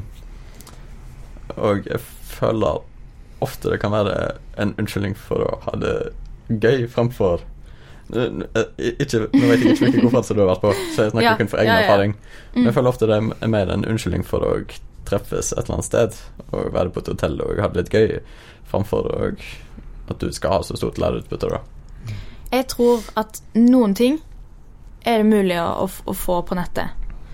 og jeg føler ofte det kan være en unnskyldning for å ha det gøy fremfor ikke, nå vet jeg ikke hvilke konferanser du har vært på, så jeg snakker ja, kun for egen ja, ja. erfaring, mm. men jeg føler ofte det er mer en unnskyldning for å treffes et eller annet sted og være på et hotell og ha det litt gøy fremfor at du skal ha så stort læreutbytte da. Jeg tror at noen ting er det mulig å, å få på nettet,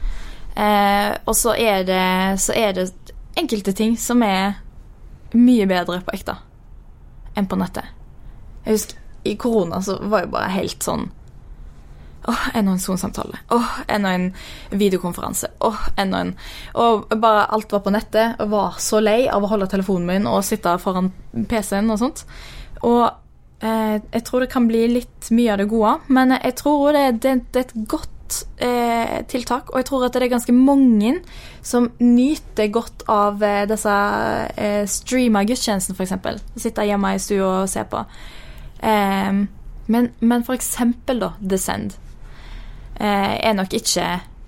eh, og så er det så er det enkelte ting som er mye bedre på ekte enn på nettet. Jeg husker i korona så var jeg bare helt sånn åh, enda en Zoom-samtale, åh, enda en videokonferanse, åh, enda en og bare alt var på nettet, og var så lei av å holde telefonen min og sitte foran P C-en og sånt, og eh, jeg tror det kan bli litt mye av det gode, men jeg tror det, det, det er et godt eh, tiltak, og jeg tror at det er ganske mange som nyter godt av eh, disse eh, streamer-gudstjenesten for eksempel, sitte hjemme i stua og se på. Um, men, men for eksempel da Descend uh, er nok ikke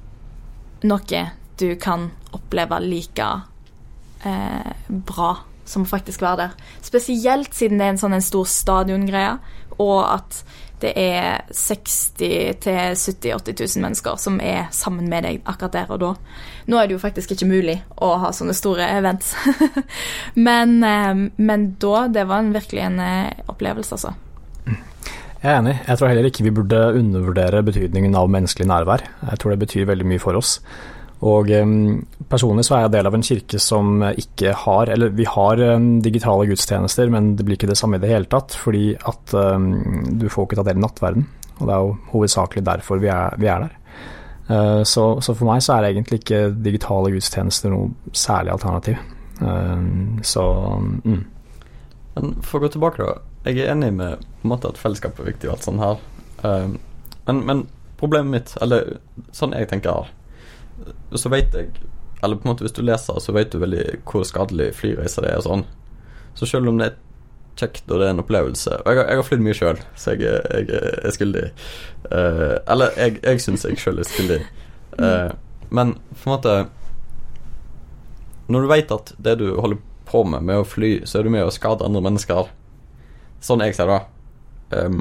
noe du kan oppleve like uh, bra som faktisk være der, spesielt siden det er en sånn en stor stadiongreie og at det er seksti til sytti åtti tusen mennesker som er sammen med deg akkurat der og da. Nå er det jo faktisk ikke mulig å ha sånne store events men, um, men da, det var en, virkelig en uh, opplevelse altså. Jeg er enig. Jeg tror heller ikke vi burde undervurdere betydningen av menneskelig nærvær. Jeg tror det betyr veldig mye for oss. Og um, personlig så er jeg del av en kirke som ikke har, eller vi har um, digitale gudstjenester, men det blir ikke det samme i det hele tatt, fordi at um, du får ikke ta del i nattverden, og det er jo hovedsakelig derfor vi er, vi er der. Uh, så, så for meg så er det egentlig ikke digitale gudstjenester noe særlig alternativ. Uh, så, mm. Men for å gå tilbake da, jeg er enig med på en måte at fellesskap er viktig og alt sånn her, um, men, men problemet mitt, eller sånn jeg tenker, så vet jeg, eller på en måte hvis du leser, så vet du veldig hvor skadelig flyreiser det er og sånn, så selv om det er kjekt og det er en opplevelse, og jeg har, jeg har flydd mye selv, så jeg, jeg er skyldig, uh, eller jeg, jeg synes jeg selv er skyldig, uh, men på en måte, når du vet at det du holder på med med å fly, så er du med å skade andre mennesker, sånn jeg ser da, um,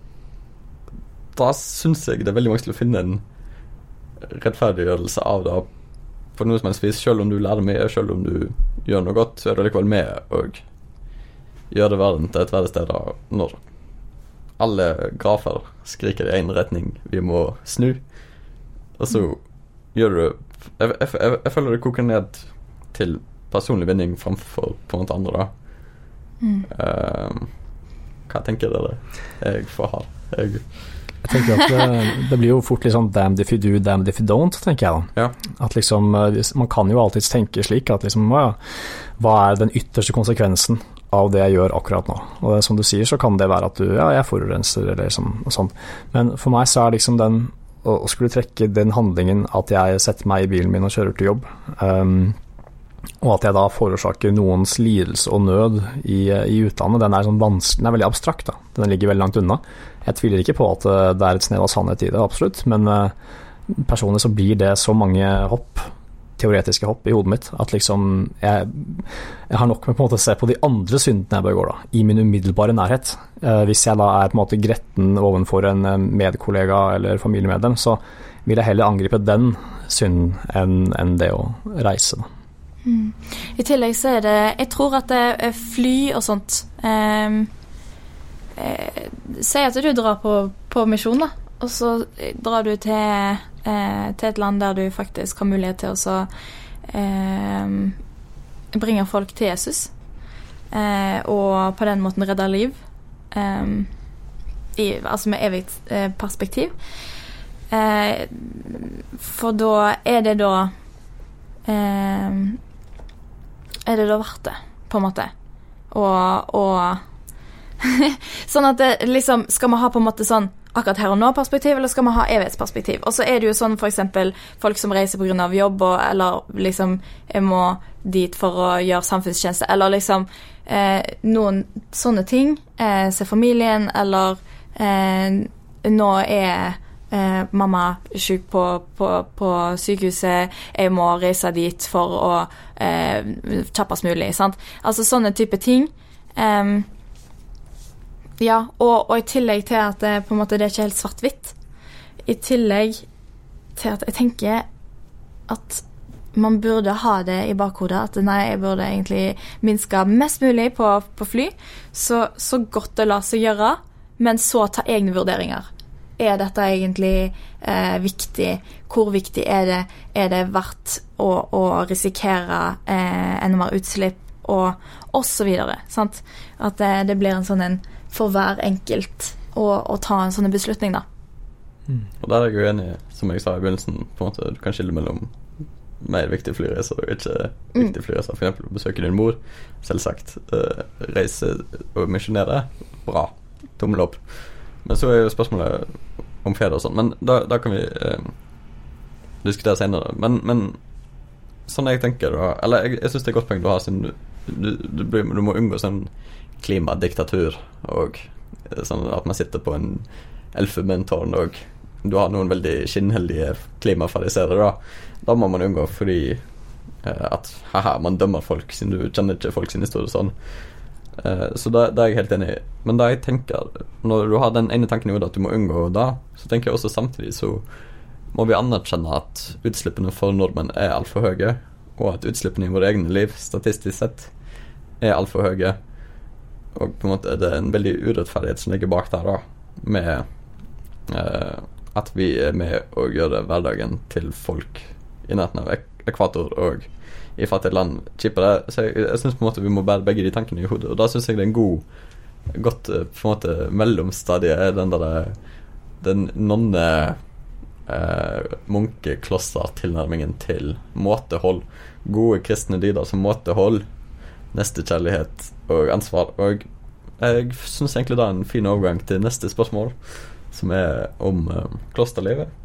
da synes jeg det er veldig vanskelig å finne en rettferdiggjørelse av det på noe som helst vis, selv om du lærer mye, selv om du gjør noe godt, så er du likevel med og gjør det verden til et verre sted da, når alle grafer skriker i en retning vi må snu, og så gjør du jeg, jeg, jeg, jeg føler det koker ned til personlig vinning fremfor på en måte andre da. Mm. Um, hva tenker dere? Jeg får ha jeg... jeg tenker at det, det blir jo fort litt sånn damned if you do, damned if you don't, tenker jeg da. Ja. At liksom, man kan jo alltid tenke slik at liksom, hva, hva er den ytterste konsekvensen av det jeg gjør akkurat nå? Og det, som du sier, så kan det være at du, ja, jeg forurenser eller liksom, og sånn. Men for meg så er liksom den å, å skulle trekke den handlingen at jeg setter meg i bilen min og kjører til jobb, um, og at jeg da forårsaker noens lidelse og nød i, i utlandet, den er, sånn vanskelig, den er veldig abstrakt da. Den ligger veldig langt unna. Jeg tviler ikke på at det er et snev av sannhet i det, absolutt, men uh, personlig så blir det så mange hopp, teoretiske hopp i hodet mitt, at liksom jeg, jeg har nok med på en måte å se på de andre syndene jeg begår da, i min umiddelbare nærhet. Uh, hvis jeg da er på en måte gretten ovenfor en medkollega eller familiemedlem, så vil jeg heller angripe den synden enn, enn det å reise da. Mm. I tillegg så er det, jeg tror at det er fly og sånt, eh, eh, si at du drar på, på misjon da, og så drar du til, eh, til et land der du faktisk har mulighet til å så, eh, bringe folk til Jesus, eh, og på den måten redde liv, eh, i, altså med evig eh, perspektiv, eh, for da er det da eh, er det da verdt det, på en måte. Og, og sånn at det liksom, skal man ha på en måte sånn akkurat her og nå perspektiv, eller skal man ha evighetsperspektiv? Og så er det jo sånn for eksempel folk som reiser på grunn av jobb, og, eller liksom jeg må dit for å gjøre samfunnstjeneste, eller liksom eh, noen sånne ting, eh, se familien, eller eh, nå er Eh, mamma syk på, på, på sykehuset, jeg må reise dit for å eh, kjappest mulig, sant? Altså sånne type ting. Um, ja, og, og i tillegg til at det, på en måte, det er ikke helt svart-hvitt. I tillegg til at jeg tenker at man burde ha det i bakhodet, at nei, jeg burde egentlig minske mest mulig på, på fly, så, så godt det lar seg gjøre, men så ta egne vurderinger. Er dette egentlig eh, viktig? Hvor viktig er det? Er det verdt å, å risikere eh, enda mer utslipp? Og, og så videre, sant? At det, det blir en sånn en for hver enkelt å, å ta en sånn beslutning da. Mm. Og der er jeg jo enig, som jeg sa i begynnelsen, på en måte, du kan skille mellom mer viktige flyreiser og ikke viktige flyreiser. For eksempel besøke din mor, selvsagt. Uh, reise og misjonere, bra. Tommel opp. Men så er jo spørsmålet om feder og sånn, men da, da kan vi eh, diskutere senere. Men, men sånn jeg tenker da, eller jeg, jeg synes det er godt poeng du har, siden du, du, du, du må unngå sånn klimadiktatur, og sånn at man sitter på en elfenbentårn, og du har noen veldig skinnheldige klimafariserer da. Da må man unngå, fordi eh, at haha, man dømmer folk, siden du kjenner ikke folk sin historie sånn. Uh, så da, da er jeg helt enig i. Men da jeg tenker, når du har den ene tanken i hodet at du må unngå da, så tenker jeg også samtidig så må vi anerkjenne at utslippene for nordmenn er alt for høye, og at utslippene i våre egne liv statistisk sett er alt for høye, og på en måte er det en veldig urettferdighet som ligger bak der da, med uh, at vi er med å gjøre hverdagen til folk i nærheten av ek- ekvator og i fattige land kjipere. Så jeg, jeg synes på en måte vi må bære begge de tankene i hodet, og da synes jeg det er en god godt på en måte mellomstadie er den der den nonne eh, munkeklosser tilnærmingen til måtehold, gode kristne dyder som måtehold, nestekjærlighet og ansvar. Og jeg synes egentlig da en fin overgang til neste spørsmål, som er om eh, klosterlivet.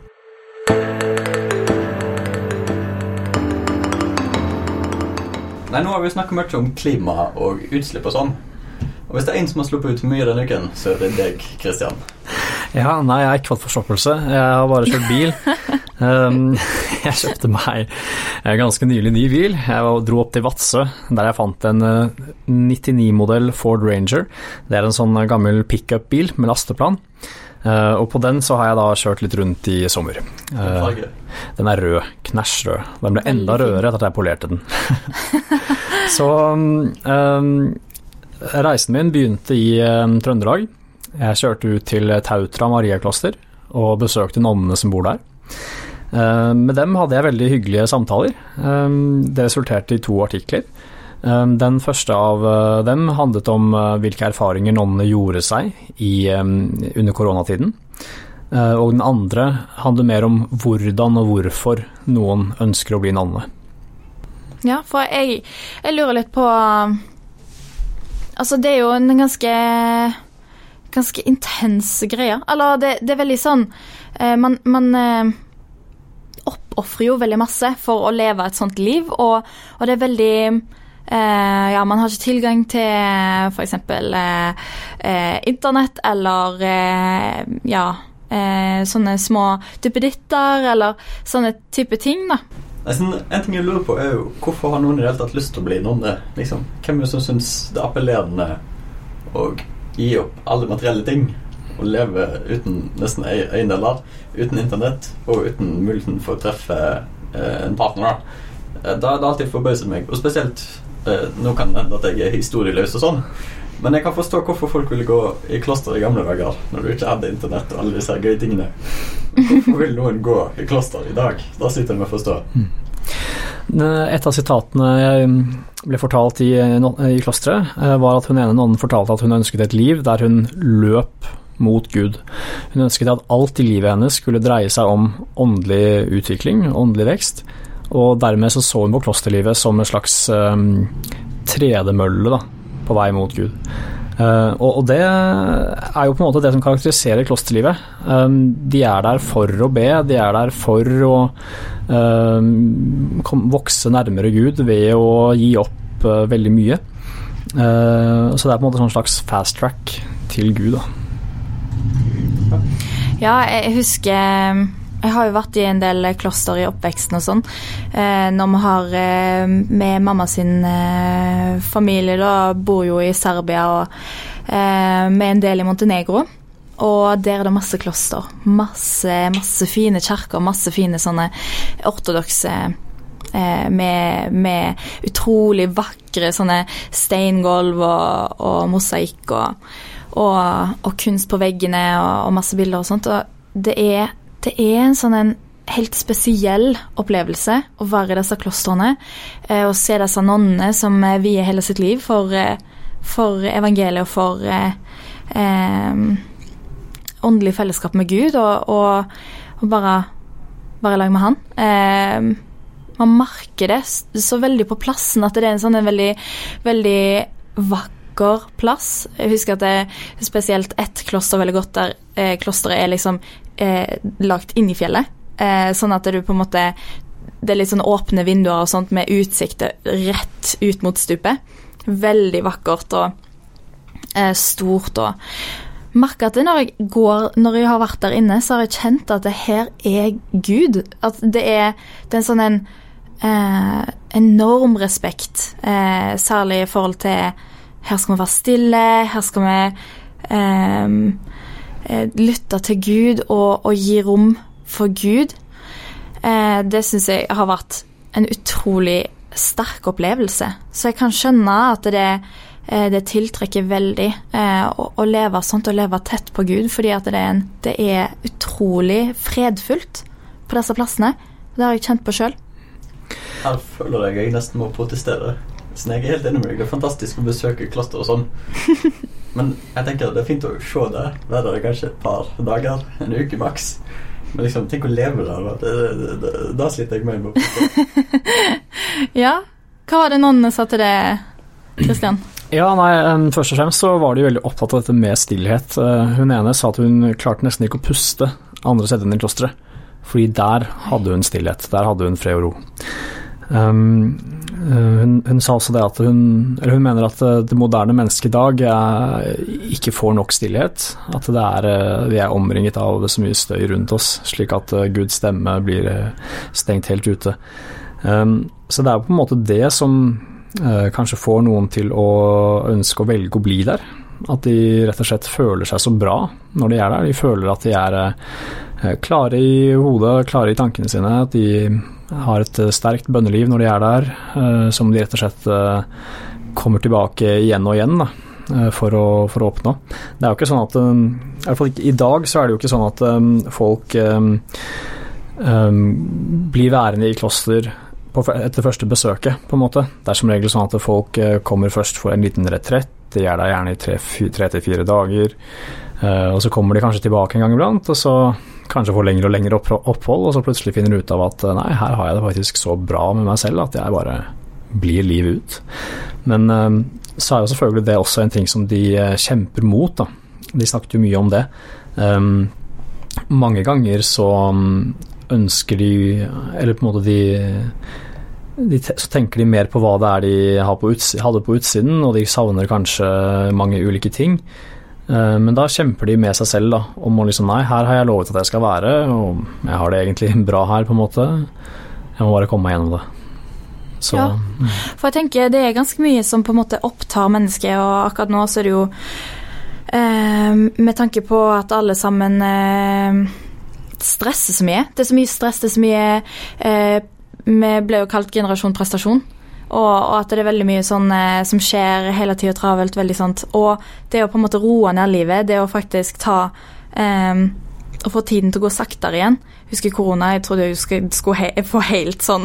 Nei, nå har vi snakket mye om klima og utslipp og sånn. Og hvis det er en som har sluppet ut mye denne uken, så er det deg, Kristian. Ja, nei, jeg har ikke fått forstoppelse. Jeg har bare kjørt bil. um, jeg kjøpte meg en ganske nylig ny bil. Jeg dro opp til Vadsø, der jeg fant en nittini-modell Ford Ranger. Det er en sånn gammel pick-up-bil med lasteplan. Uh, og på den så har jeg da kjørt litt rundt i sommer. Uh, den er rød, knæsjrød. Den ble enda rødere etter at jeg polerte den. Så um, reisen min begynte i um, Trøndelag. Jeg kjørte ut til Tautra Mariakloster og besøkte nonnene som bor der. Uh, med dem hadde jeg veldig hyggelige samtaler. Um, det resulterte i to artikler. Den første av dem handlet om hvilke erfaringer nonnene gjorde seg i, under koronatiden. Og den andre handler mer om hvordan og hvorfor noen ønsker å bli nonne. Ja, for jeg, jeg lurer litt på... Altså, det er jo en ganske ganske intense greier. Eller det, det er veldig sånn eh, Man, man eh, oppoffrer jo veldig masse for å leve et sånt liv, og, og det er veldig eh, ja, man har ikke tilgang til for eksempel eh, eh, internett eller eh, ja, eh, sånne små duppeditter eller sånne type ting da. En ting jeg lurer på er jo hvorfor har noen i det hele tatt lyst til å bli nonne? Liksom? Hvem er det som synes det er appellerende å gi opp alle materielle ting og leve uten nesten eiendeler, uten internett og uten muligheten for å treffe eh, en partner? Da Det har alltid forbauset meg, og spesielt eh, nå kan det hende at jeg er historieløs og sånn, men jeg kan forstå hvorfor folk ville gå i kloster i gamle dager når du ikke hadde internett og alle disse gøye tingene. Hvorfor vil noen gå i kloster i dag? Da sitter jeg med å forstå. Et av sitatene jeg ble fortalt i, i klosteret var at hun ene noen fortalte at hun ønsket et liv der hun løp mot Gud. Hun ønsket at alt i livet hennes skulle dreie seg om åndelig utvikling, åndelig vekst, og dermed så så hun på klosterlivet som en slags um, tredemølle da, på vei mot Gud. Uh, og, og det er jo på en måte det som karakteriserer klosterlivet. Um, de er der for å be, de er der for å um, kom, vokse nærmere Gud ved å gi opp uh, veldig mye. Uh, så det er på en måte sånn slags fast track til Gud da. Ja, jeg husker jeg har jo vært i en del kloster i oppveksten og sånn. Eh, når vi har eh, med mamma sin eh, familie da, bor jo i Serbia og eh, med en del i Montenegro. Og der er det masse kloster. Masse, masse fine kjerker, masse fine sånne ortodokse eh, med, med utrolig vakre sånne steingolv og, og mosaikk og, og, og kunst på veggene og, og masse bilder og sånt. Og det er Det er en sånn en helt spesiell opplevelse å være i disse klostrene, eh, og se disse nonnene som eh, vier hele sitt liv for, eh, for evangeliet og for eh, eh, åndelig fellesskap med Gud, og, og, og bare være i lag med han. Eh, man merker det så veldig på plassen, at det er en sånn en veldig, veldig vakker plass. Jeg husker at det er spesielt ett kloster veldig godt der eh, klosteret er liksom eh, lagt inn i fjellet, eh, sånn at du på en måte det er litt sånn åpne vinduer og sånt med utsikter rett ut mot stupet. Veldig vakkert og eh, stort, og merker at det når jeg går, når jeg har vært der inne, så har jeg kjent at det her er Gud, at det er, det er en sånn en eh, enorm respekt, eh, særlig i forhold til her skal vi være stille, her skal vi eh, lytte til Gud og, og gi rom for Gud. Eh, det synes jeg har vært en utrolig sterk opplevelse. Så jeg kan skjønne at det, eh, det tiltrekker veldig eh, å, å leve sånt, å leve tett på Gud, fordi at det er, en, det er utrolig fredfullt på disse plassene. Det har jeg kjent på selv. Her føler jeg jeg nesten må protestere. Så jeg er helt enig med deg. Det er fantastisk å besøke kloster og sånn. Men jeg tenker det er fint å se det. Være der kanskje et par dager, en uke maks. Men liksom, tenk å leve der. Det, det, det, da sliter jeg med meg. Ja, hva var det noen sa til det, Kristian? Ja, nei, først og fremst så var de veldig opptatt av dette med stillhet. Hun ene sa at hun klarte nesten ikke å puste andre steder enn i klosteret. Fordi der hadde hun stillhet. Der hadde hun fred og ro. Um, hun, hun sa også det at hun, eller hun mener at det moderne mennesket i dag er, ikke får nok stillhet, at det er, vi er omringet av det så mye støy rundt oss, slik at Guds stemme blir stengt helt ute. Um, så det er på en måte det som uh, kanskje får noen til å ønske å velge å bli der, at de rett og slett føler seg så bra når de er der. De føler at de er uh, klare i hodet, klare i tankene sine, at de har et sterkt bønneliv når de er der, uh, som de rett og slett uh, kommer tilbake igjen og igjen da, uh, for, å, for å oppnå. Det er jo ikke sånn at, um, i hvert fall i dag så er det jo ikke sånn at um, folk um, um, blir værende i kloster på, etter første besøket, på en måte. Det er som regel sånn at folk uh, kommer først for en liten retrett, de er der gjerne i tre, tre til fire dager, uh, og så kommer de kanskje tilbake en gang iblant, og så kanskje får lengre og lengre opphold, og så plutselig finner ut av at nei, her har jeg det faktisk så bra med meg selv at jeg bare blir livet ut. Men så er jo selvfølgelig det også en ting som de kjemper mot da, de snakket jo mye om det. Um, mange ganger så ønsker de, eller på en måte de, de så tenker de mer på hva det er de har på uts, hadde på utsiden, og de savner kanskje mange ulike ting. Uh, men da kjemper de med seg selv da, om å liksom, nei, her har jeg lovet at jeg skal være, og jeg har det egentlig bra her på en måte. Jeg må bare komme meg gjennom det. Så, ja, for jeg tenker det er ganske mye som på en måte opptar mennesket, og akkurat nå så er det jo eh, med tanke på at alle sammen eh, stresser så mye. Det er så mye stress, det er så mye eh, vi ble jo kalt generasjon prestasjon, og, og at det er veldig mye sånn eh, som skjer hele tiden travelt, veldig sånt, og det å på en måte roe ned livet, det å faktisk ta eh, og få tiden til å gå saktere igjen. Husker korona, jeg trodde jeg skulle, skulle he, få helt sånn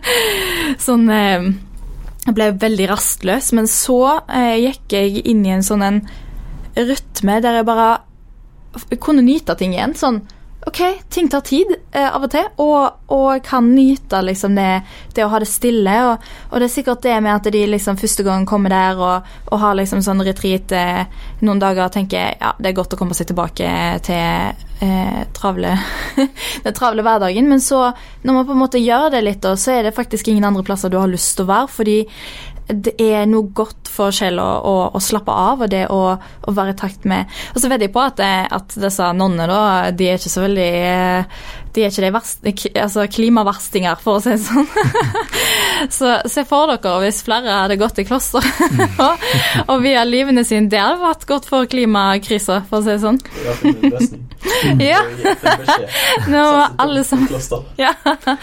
sånn eh, jeg ble veldig rastløs, men så eh, gikk jeg inn i en sånn en rytme der jeg bare jeg kunne nyte ting igjen, sånn ok, ting tar tid eh, av og til, og, og jeg kan nyte liksom det, det å ha det stille, og, og det er sikkert det med at de liksom første gang kommer der og, og har liksom sånn retreat eh, noen dager og tenker, ja, det er godt å komme seg tilbake til eh, travle, den travle hverdagen, men så når man på en måte gjør det litt, så er det faktisk ingen andre plasser du har lyst til å være, fordi det er noe godt for sjel å, å, å slappe av, og det å, å være i takt med. Og så vet jeg på at, at disse nonne da, de er ikke så veldig, de er ikke de verste, altså klimaverstinger, for å si det sånn. så se for dere, hvis flere hadde gått i kloster, og, og via livene sine, det hadde vært godt for klimakrisa, for å si det sånn. Ja, det er løsning. Ja. Nå, alle sammen. Ja.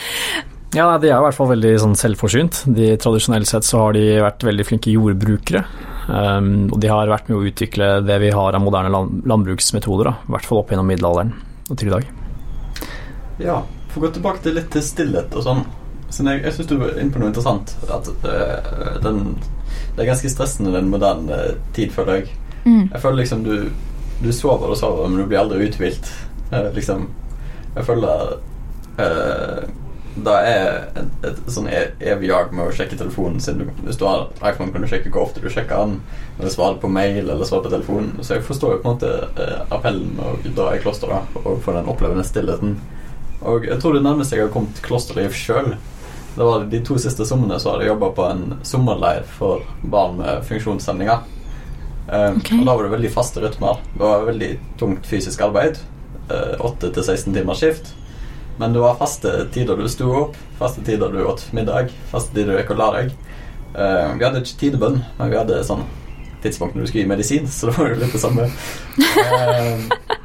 Ja, de er i hvert fall veldig sånn selvforsynt. De, tradisjonelt sett så har de vært veldig flinke jordbrukere, um, og de har vært med å utvikle det vi har av moderne land, landbruksmetoder, da, i hvert fall opp gjennom middelalderen og til i dag. Ja, for å gå tilbake til litt til stillhet og sånn. Så jeg, jeg synes du var inne på noe interessant, at uh, den, det er ganske stressende den moderne tid for deg. Mm. Jeg føler liksom du, du sover og sover, men du blir aldri uthvilt. Uh, liksom, jeg føler uh, da er et, et sånn evig jag med å sjekke telefonen sin. Hvis du har iPhone, kan du sjekke hvor ofte du sjekker den, eller svare på mail eller svare på telefonen. Så jeg forstår jo på en måte eh, appellen med å dra i kloster da, og få den opplevende stillheten. Og jeg tror det nærmeste jeg har kommet klosterliv selv. Det var de to siste somrene så hadde jeg jobbet på en sommerleir for barn med funksjonshemninger. Um, okay. Og da var det veldig faste rytmer. Det var veldig tungt fysisk arbeid, uh, åtte til seksten timers skift. Men det var faste tider du stod opp, faste tider du åt middag, faste tider du gikk og la deg. Uh, vi hadde ikke tidebønn, men vi hadde sånn tidspunkt når du skulle gi medisin, så det var jo litt det samme. Uh,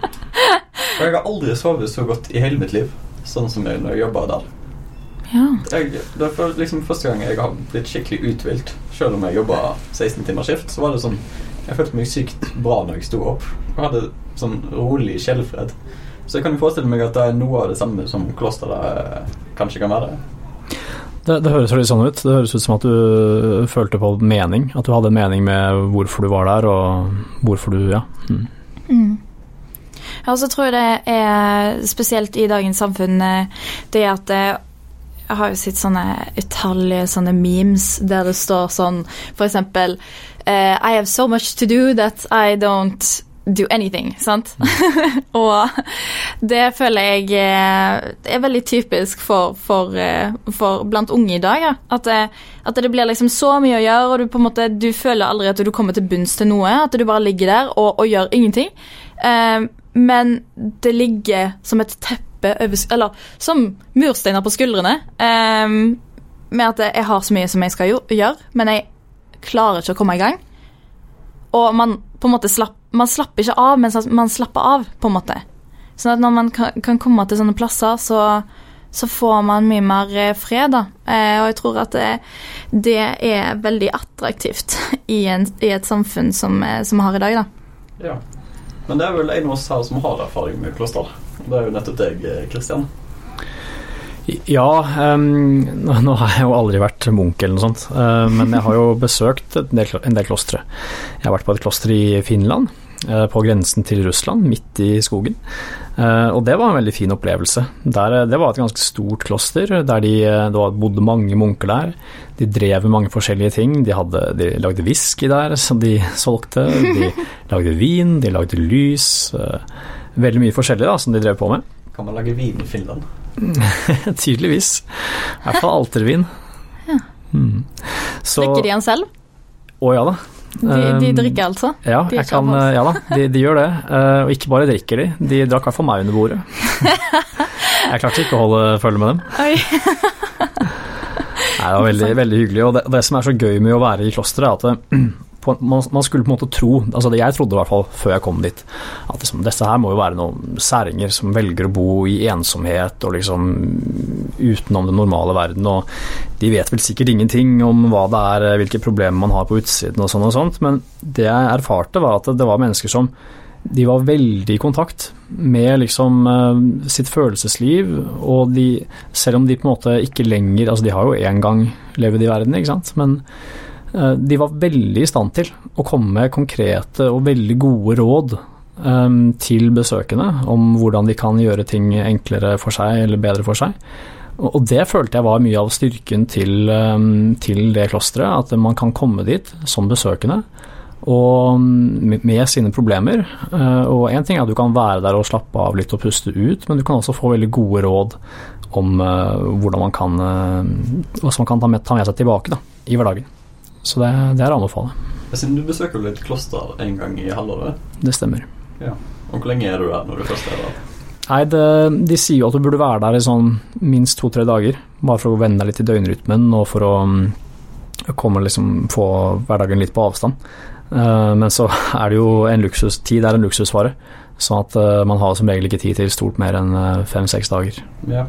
og jeg har aldri sovet så godt i hele mitt liv, sånn som jeg når jeg jobbet der. Ja. Jeg, det var liksom første gang jeg har blitt skikkelig utvilt, selv om jeg jobbet seksten timers skift, så var det sånn, jeg følte meg sykt bra når jeg stod opp, og hadde sånn rolig sjelfred. Så jeg kan jo forestille meg at det er noe av det samme som klosteret kanskje kan være. Det, det høres litt sånn ut. Det høres ut som at du følte på mening. At du hadde en mening med hvorfor du var der, og hvorfor du, ja. Mm. Mm. Ja, så tror jeg det er spesielt i dagens samfunn det at jeg har jo sett sånne utallige sånne memes der det står sånn, for eksempel I have so much to do that I don't do anything, sant? Og det føler jeg er veldig typisk for, for, for blant unge i dag, ja. At, det, at det blir liksom så mye å gjøre, og du på en måte, du føler aldri at du kommer til bunns til noe, at du bare ligger der og, og gjør ingenting. Eh, men det ligger som et teppe over, eller som mursteiner på skuldrene, eh, med at jeg har så mye som jeg skal gjøre, men jeg klarer ikke å komme i gang. Og man på en måte slapp, man slapper ikke av, men man slapper av på en måte. Sånn at når man kan, kan komme til sånne plasser, så, så får man mye mer fred da. Eh, og jeg tror at det, det er veldig attraktivt i, en, i et samfunn som, som vi har i dag da. Ja, men det er vel en av oss her som har erfaring med kloster. Det er jo nettopp deg, Kristian. Ja, um, nå, nå har jeg jo aldri vært munk eller noe sånt, uh, men jeg har jo besøkt en del, en del klostre. Jeg har vært på et kloster i Finland, på grensen til Russland, midt i skogen. Og det var en veldig fin opplevelse. Der, det var et ganske stort kloster, der de, det var, bodde mange munker der. De drev med mange forskjellige ting. De, hadde, de lagde whisky der, som de solgte. De lagde vin, de lagde lys. Veldig mye forskjellig da, som de drev på med. Kan man lage vin i Finland? Tydeligvis. I hvert fall altervin. Ja. Mm. Så, drikker de han selv? Å ja da. De, de drikker altså? Ja, jeg kan, ja da, de, de gjør det. Uh, og ikke bare drikker de, de drakk i hvert fall meg under bordet. Jeg klarte ikke å holde følge med dem. Oi. Nei, det var veldig, veldig hyggelig, og det, det som er så gøy med å være i klosteret er at det, på, man, man skulle på en måte tro, altså det jeg trodde i hvert fall før jeg kom dit, at liksom, disse her må jo være noen særinger som velger å bo i ensomhet og liksom utenom den normale verden, og de vet vel sikkert ingenting om hva det er, hvilke problemer man har på utsiden og sånn og sånt, men det jeg erfarte var at det var mennesker som de var veldig i kontakt med liksom uh, sitt følelsesliv, og de, selv om de på en måte ikke lenger, altså de har jo en gang levd i verden, ikke sant, men de var veldig i stand til å komme med konkrete og veldig gode råd um, til besøkende om hvordan de kan gjøre ting enklere for seg eller bedre for seg. Og, og det følte jeg var mye av styrken til, um, til det klosteret, at man kan komme dit som besøkende og med, med sine problemer. Uh, og en ting er at du kan være der og slappe av litt og puste ut, men du kan også få veldig gode råd om uh, hvordan man kan, uh, hva man kan ta med, ta med seg tilbake da, i hverdagen. Så det, det er å anbefale. Siden du besøker jo litt kloster en gang i halvåret. Det stemmer. Ja. Og hvor lenge er du der når du først er der? Nei, det, de sier jo at du burde være der i sånn minst to-tre dager, bare for å vende deg litt i døgnrytmen, og for å um, komme liksom, få hverdagen litt på avstand. Uh, men så er det jo en luksus, tid er en luksusvare, sånn at uh, man har som regel ikke tid til stort mer enn uh, fem-seks dager. Ja.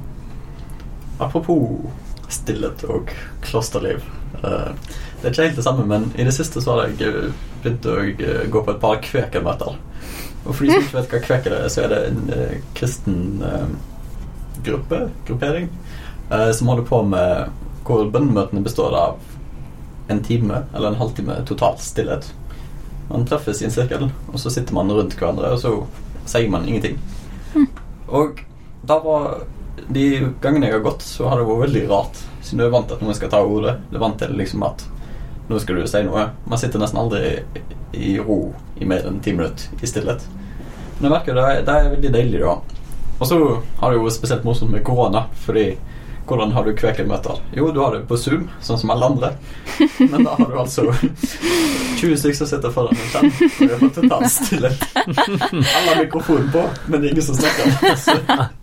Apropos stillhet og klosterliv, uh, det er ikke helt det samme, men i det siste så har jeg begynt å gå på et par kvekermøter. Og for de som ikke vet hva kveker er, så er det en uh, kristen uh, gruppe, gruppering, uh, som holder på med hvor bønnemøtene består av en time eller en halvtime total stillhet. Man treffes i en sirkel, og så sitter man rundt hverandre, og så sier man ingenting. Mm. Og da var de gangene jeg har gått, så har det vært veldig rart, siden du er vant til at noen skal ta ordet. Du er vant til liksom at nå skal du si noe. Man sitter nesten aldri i, i ro i mer enn ti minutter i stillhet. Men jeg merker det er, det er veldig deilig da. Og så har det jo spesielt morsomt med korona, fordi hvordan har du kvekermøter? Jo, du har det på Zoom, sånn som alle andre. Men da har du altså tjue stykker som sitter foran en skjerm, og det er totalt stillhet. Alle har mikrofonen på, men det er ingen som snakker. Så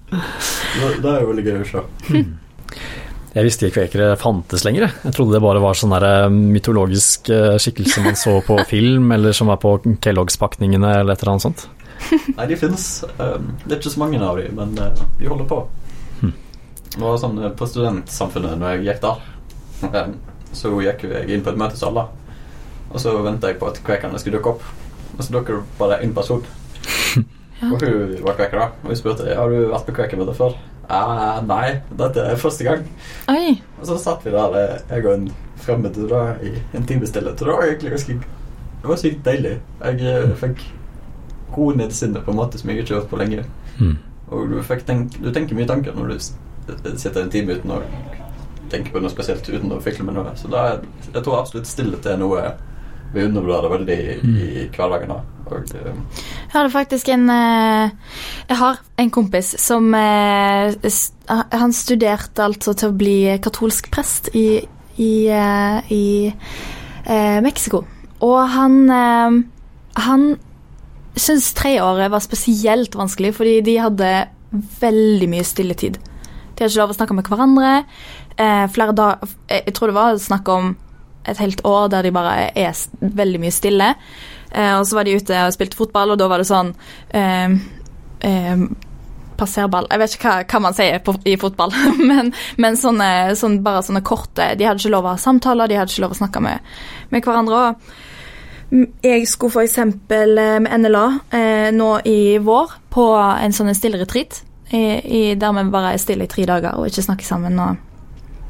det, det er jo veldig gøy å se. Jeg visste ikke kvekere fantes lenger. Jeg trodde det bare var sånn der mytologisk skikkelse man så på film, eller som var på Kellogg's-pakningene, eller et eller annet sånt. Nei, de finnes. Det er ikke så mange av dem, men de holder på. Hmm. Det var sånn på studentsamfunnet når jeg gikk der. Så gikk jeg inn på et møtesal da. Og så ventet jeg på at kvekerne skulle dukke opp. Og så dukker det bare en person. Ja. Og hun var kveker da. Og hun spurte, har du vært på kvekermøte før? Ah, nei, dette er første gang. Oi. Og så satt vi der, jeg og en fremmed da, i en time stillhet. Og det var egentlig ganske, det var sykt deilig. Jeg fikk ro ned sinnet på en måte som jeg ikke har hørt på lenge. Mm. Og du, fikk tenk, du tenker mye tanker når du sitter en time uten å tenke på noe spesielt, uten å fikle med noe. Så da, jeg tror absolutt stillhet er noe vi undervurderer veldig mm. i hverdagen da. Og, uh, jeg hadde faktisk en jeg har en kompis som han studerte altså til å bli katolsk prest i, i, i eh, Mexico, og han han syntes treåret var spesielt vanskelig fordi de hadde veldig mye stilletid. De hadde ikke lov å snakke med hverandre eh, flere dager, jeg tror det var snakk om et helt år der de bare er veldig mye stille. Eh, og så var de ute og spilte fotball, og da var det sånn eh, eh, passerball. Jeg vet ikke hva, hva man sier på, i fotball, men, men sånne, sånne, bare sånne korte, de hadde ikke lov å ha samtaler, de hadde ikke lov å snakke med, med hverandre. Og jeg skulle for eksempel med N L A eh, nå i vår på en sånn stille retreat, i, i, der vi bare er stille i tre dager og ikke snakker sammen. Og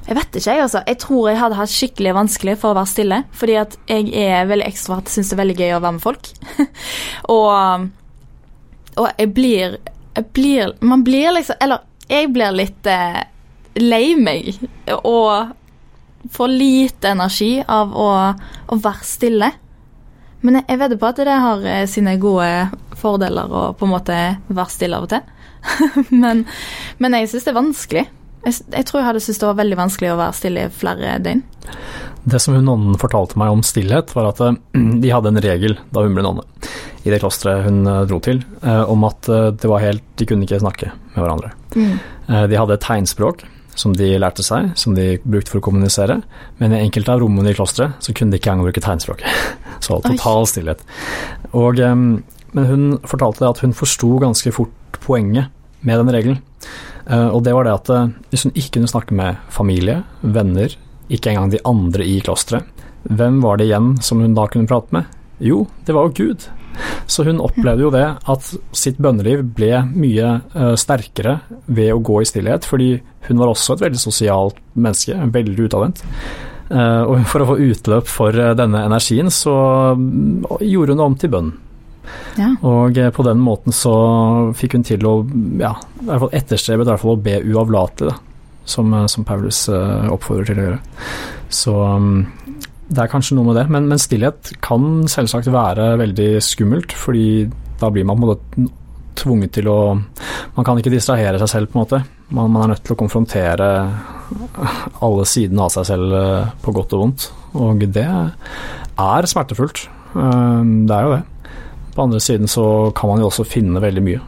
Jeg vet ikke, jeg, altså. Jeg tror jeg hadde hatt skikkelig vanskelig for å være stille, fordi at jeg er veldig ekstrovert, synes det er veldig gøy å være med folk. og, og jeg blir, jeg blir, man blir liksom, eller jeg blir litt eh, lei meg, og får lite energi av å, å være stille. Men jeg, jeg vet på at det har sine gode fordeler å på en måte være stille av og til. men, men jeg synes det er vanskelig. Jeg, jeg tror jeg hadde syntes det var veldig vanskelig å være stille i flere døgn. Det som hun nonnen fortalte meg om stillhet, var at de hadde en regel da hun ble nonne, i det klostret hun dro til, om at det var helt, de kunne ikke snakke med hverandre. Mm. De hadde et tegnspråk som de lærte seg, som de brukte for å kommunisere, men i enkelte av rommene i klostret så kunne de ikke engang bruke tegnspråket. Så total stillhet. Og, men hun fortalte at hun forstod ganske fort poenget med den regelen. Uh, og det var det at uh, hvis hun ikke kunne snakke med familie, venner, ikke engang de andre i klostret, hvem var det igjen som hun da kunne prate med? Jo, det var jo Gud. Så hun opplevde jo det at sitt bønneliv ble mye uh, sterkere ved å gå i stillhet, fordi hun var også et veldig sosialt menneske, veldig utadvendt. Uh, og for å få utløp for uh, denne energien, så uh, gjorde hun det om til bønn. Ja. Og på den måten så fikk hun til å ja, i hvert fall etterstrebe i hvert fall å be uavlatelig, som, som Paulus uh, oppfordrer til å gjøre. Så um, det er kanskje noe med det, men, men stillhet kan selvsagt være veldig skummelt, fordi da blir man på en måte tvunget til å, man kan ikke distrahere seg selv på en måte, man, man er nødt til å konfrontere alle sidene av seg selv uh, på godt og vondt, og det er smertefullt, uh, det er jo det. På andre siden så kan man jo også finne veldig mye.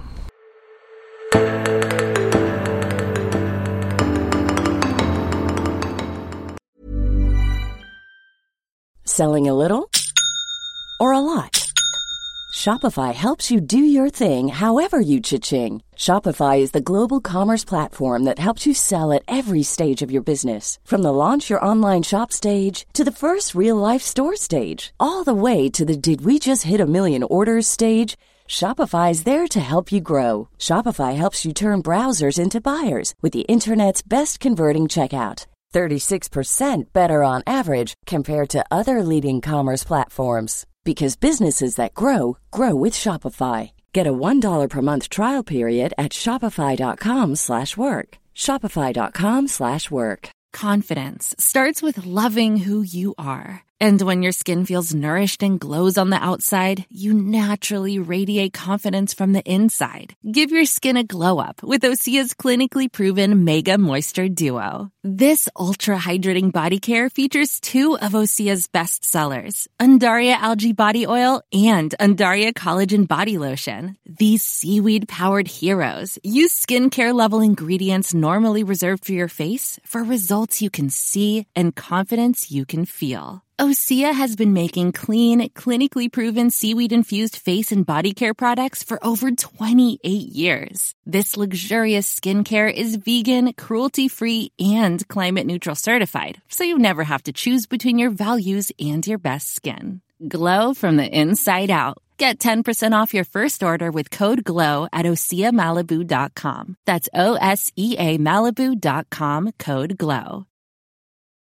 Selling a little or a lot? Shopify helps you do your thing however you cha-ching. Shopify is the global commerce platform that helps you sell at every stage of your business. From the launch your online shop stage to the first real-life store stage, all the way to the did we just hit a million orders stage. Shopify is there to help you grow. Shopify helps you turn browsers into buyers with the internet's best converting checkout. thirty-six percent better on average compared to other leading commerce platforms. Because businesses that grow, grow with Shopify. Get a one dollar per month trial period at shopify.com slash work. Shopify.com slash work. Confidence starts with loving who you are. And when your skin feels nourished and glows on the outside, you naturally radiate confidence from the inside. Give your skin a glow up with Osea's clinically proven Mega Moisture Duo. This ultra-hydrating body care features two of Osea's best sellers, Undaria Algae Body Oil and Undaria Collagen Body Lotion. These seaweed-powered heroes use skincare-level ingredients normally reserved for your face for results you can see and confidence you can feel. Osea has been making clean, clinically proven seaweed-infused face and body care products for over twenty-eight years. This luxurious skincare is vegan, cruelty-free, and climate-neutral certified, so you never have to choose between your values and your best skin. Glow from the inside out. Get ten percent off your first order with code GLOW at osea malibu dot com. That's O S E A Malibu dot com, code GLOW.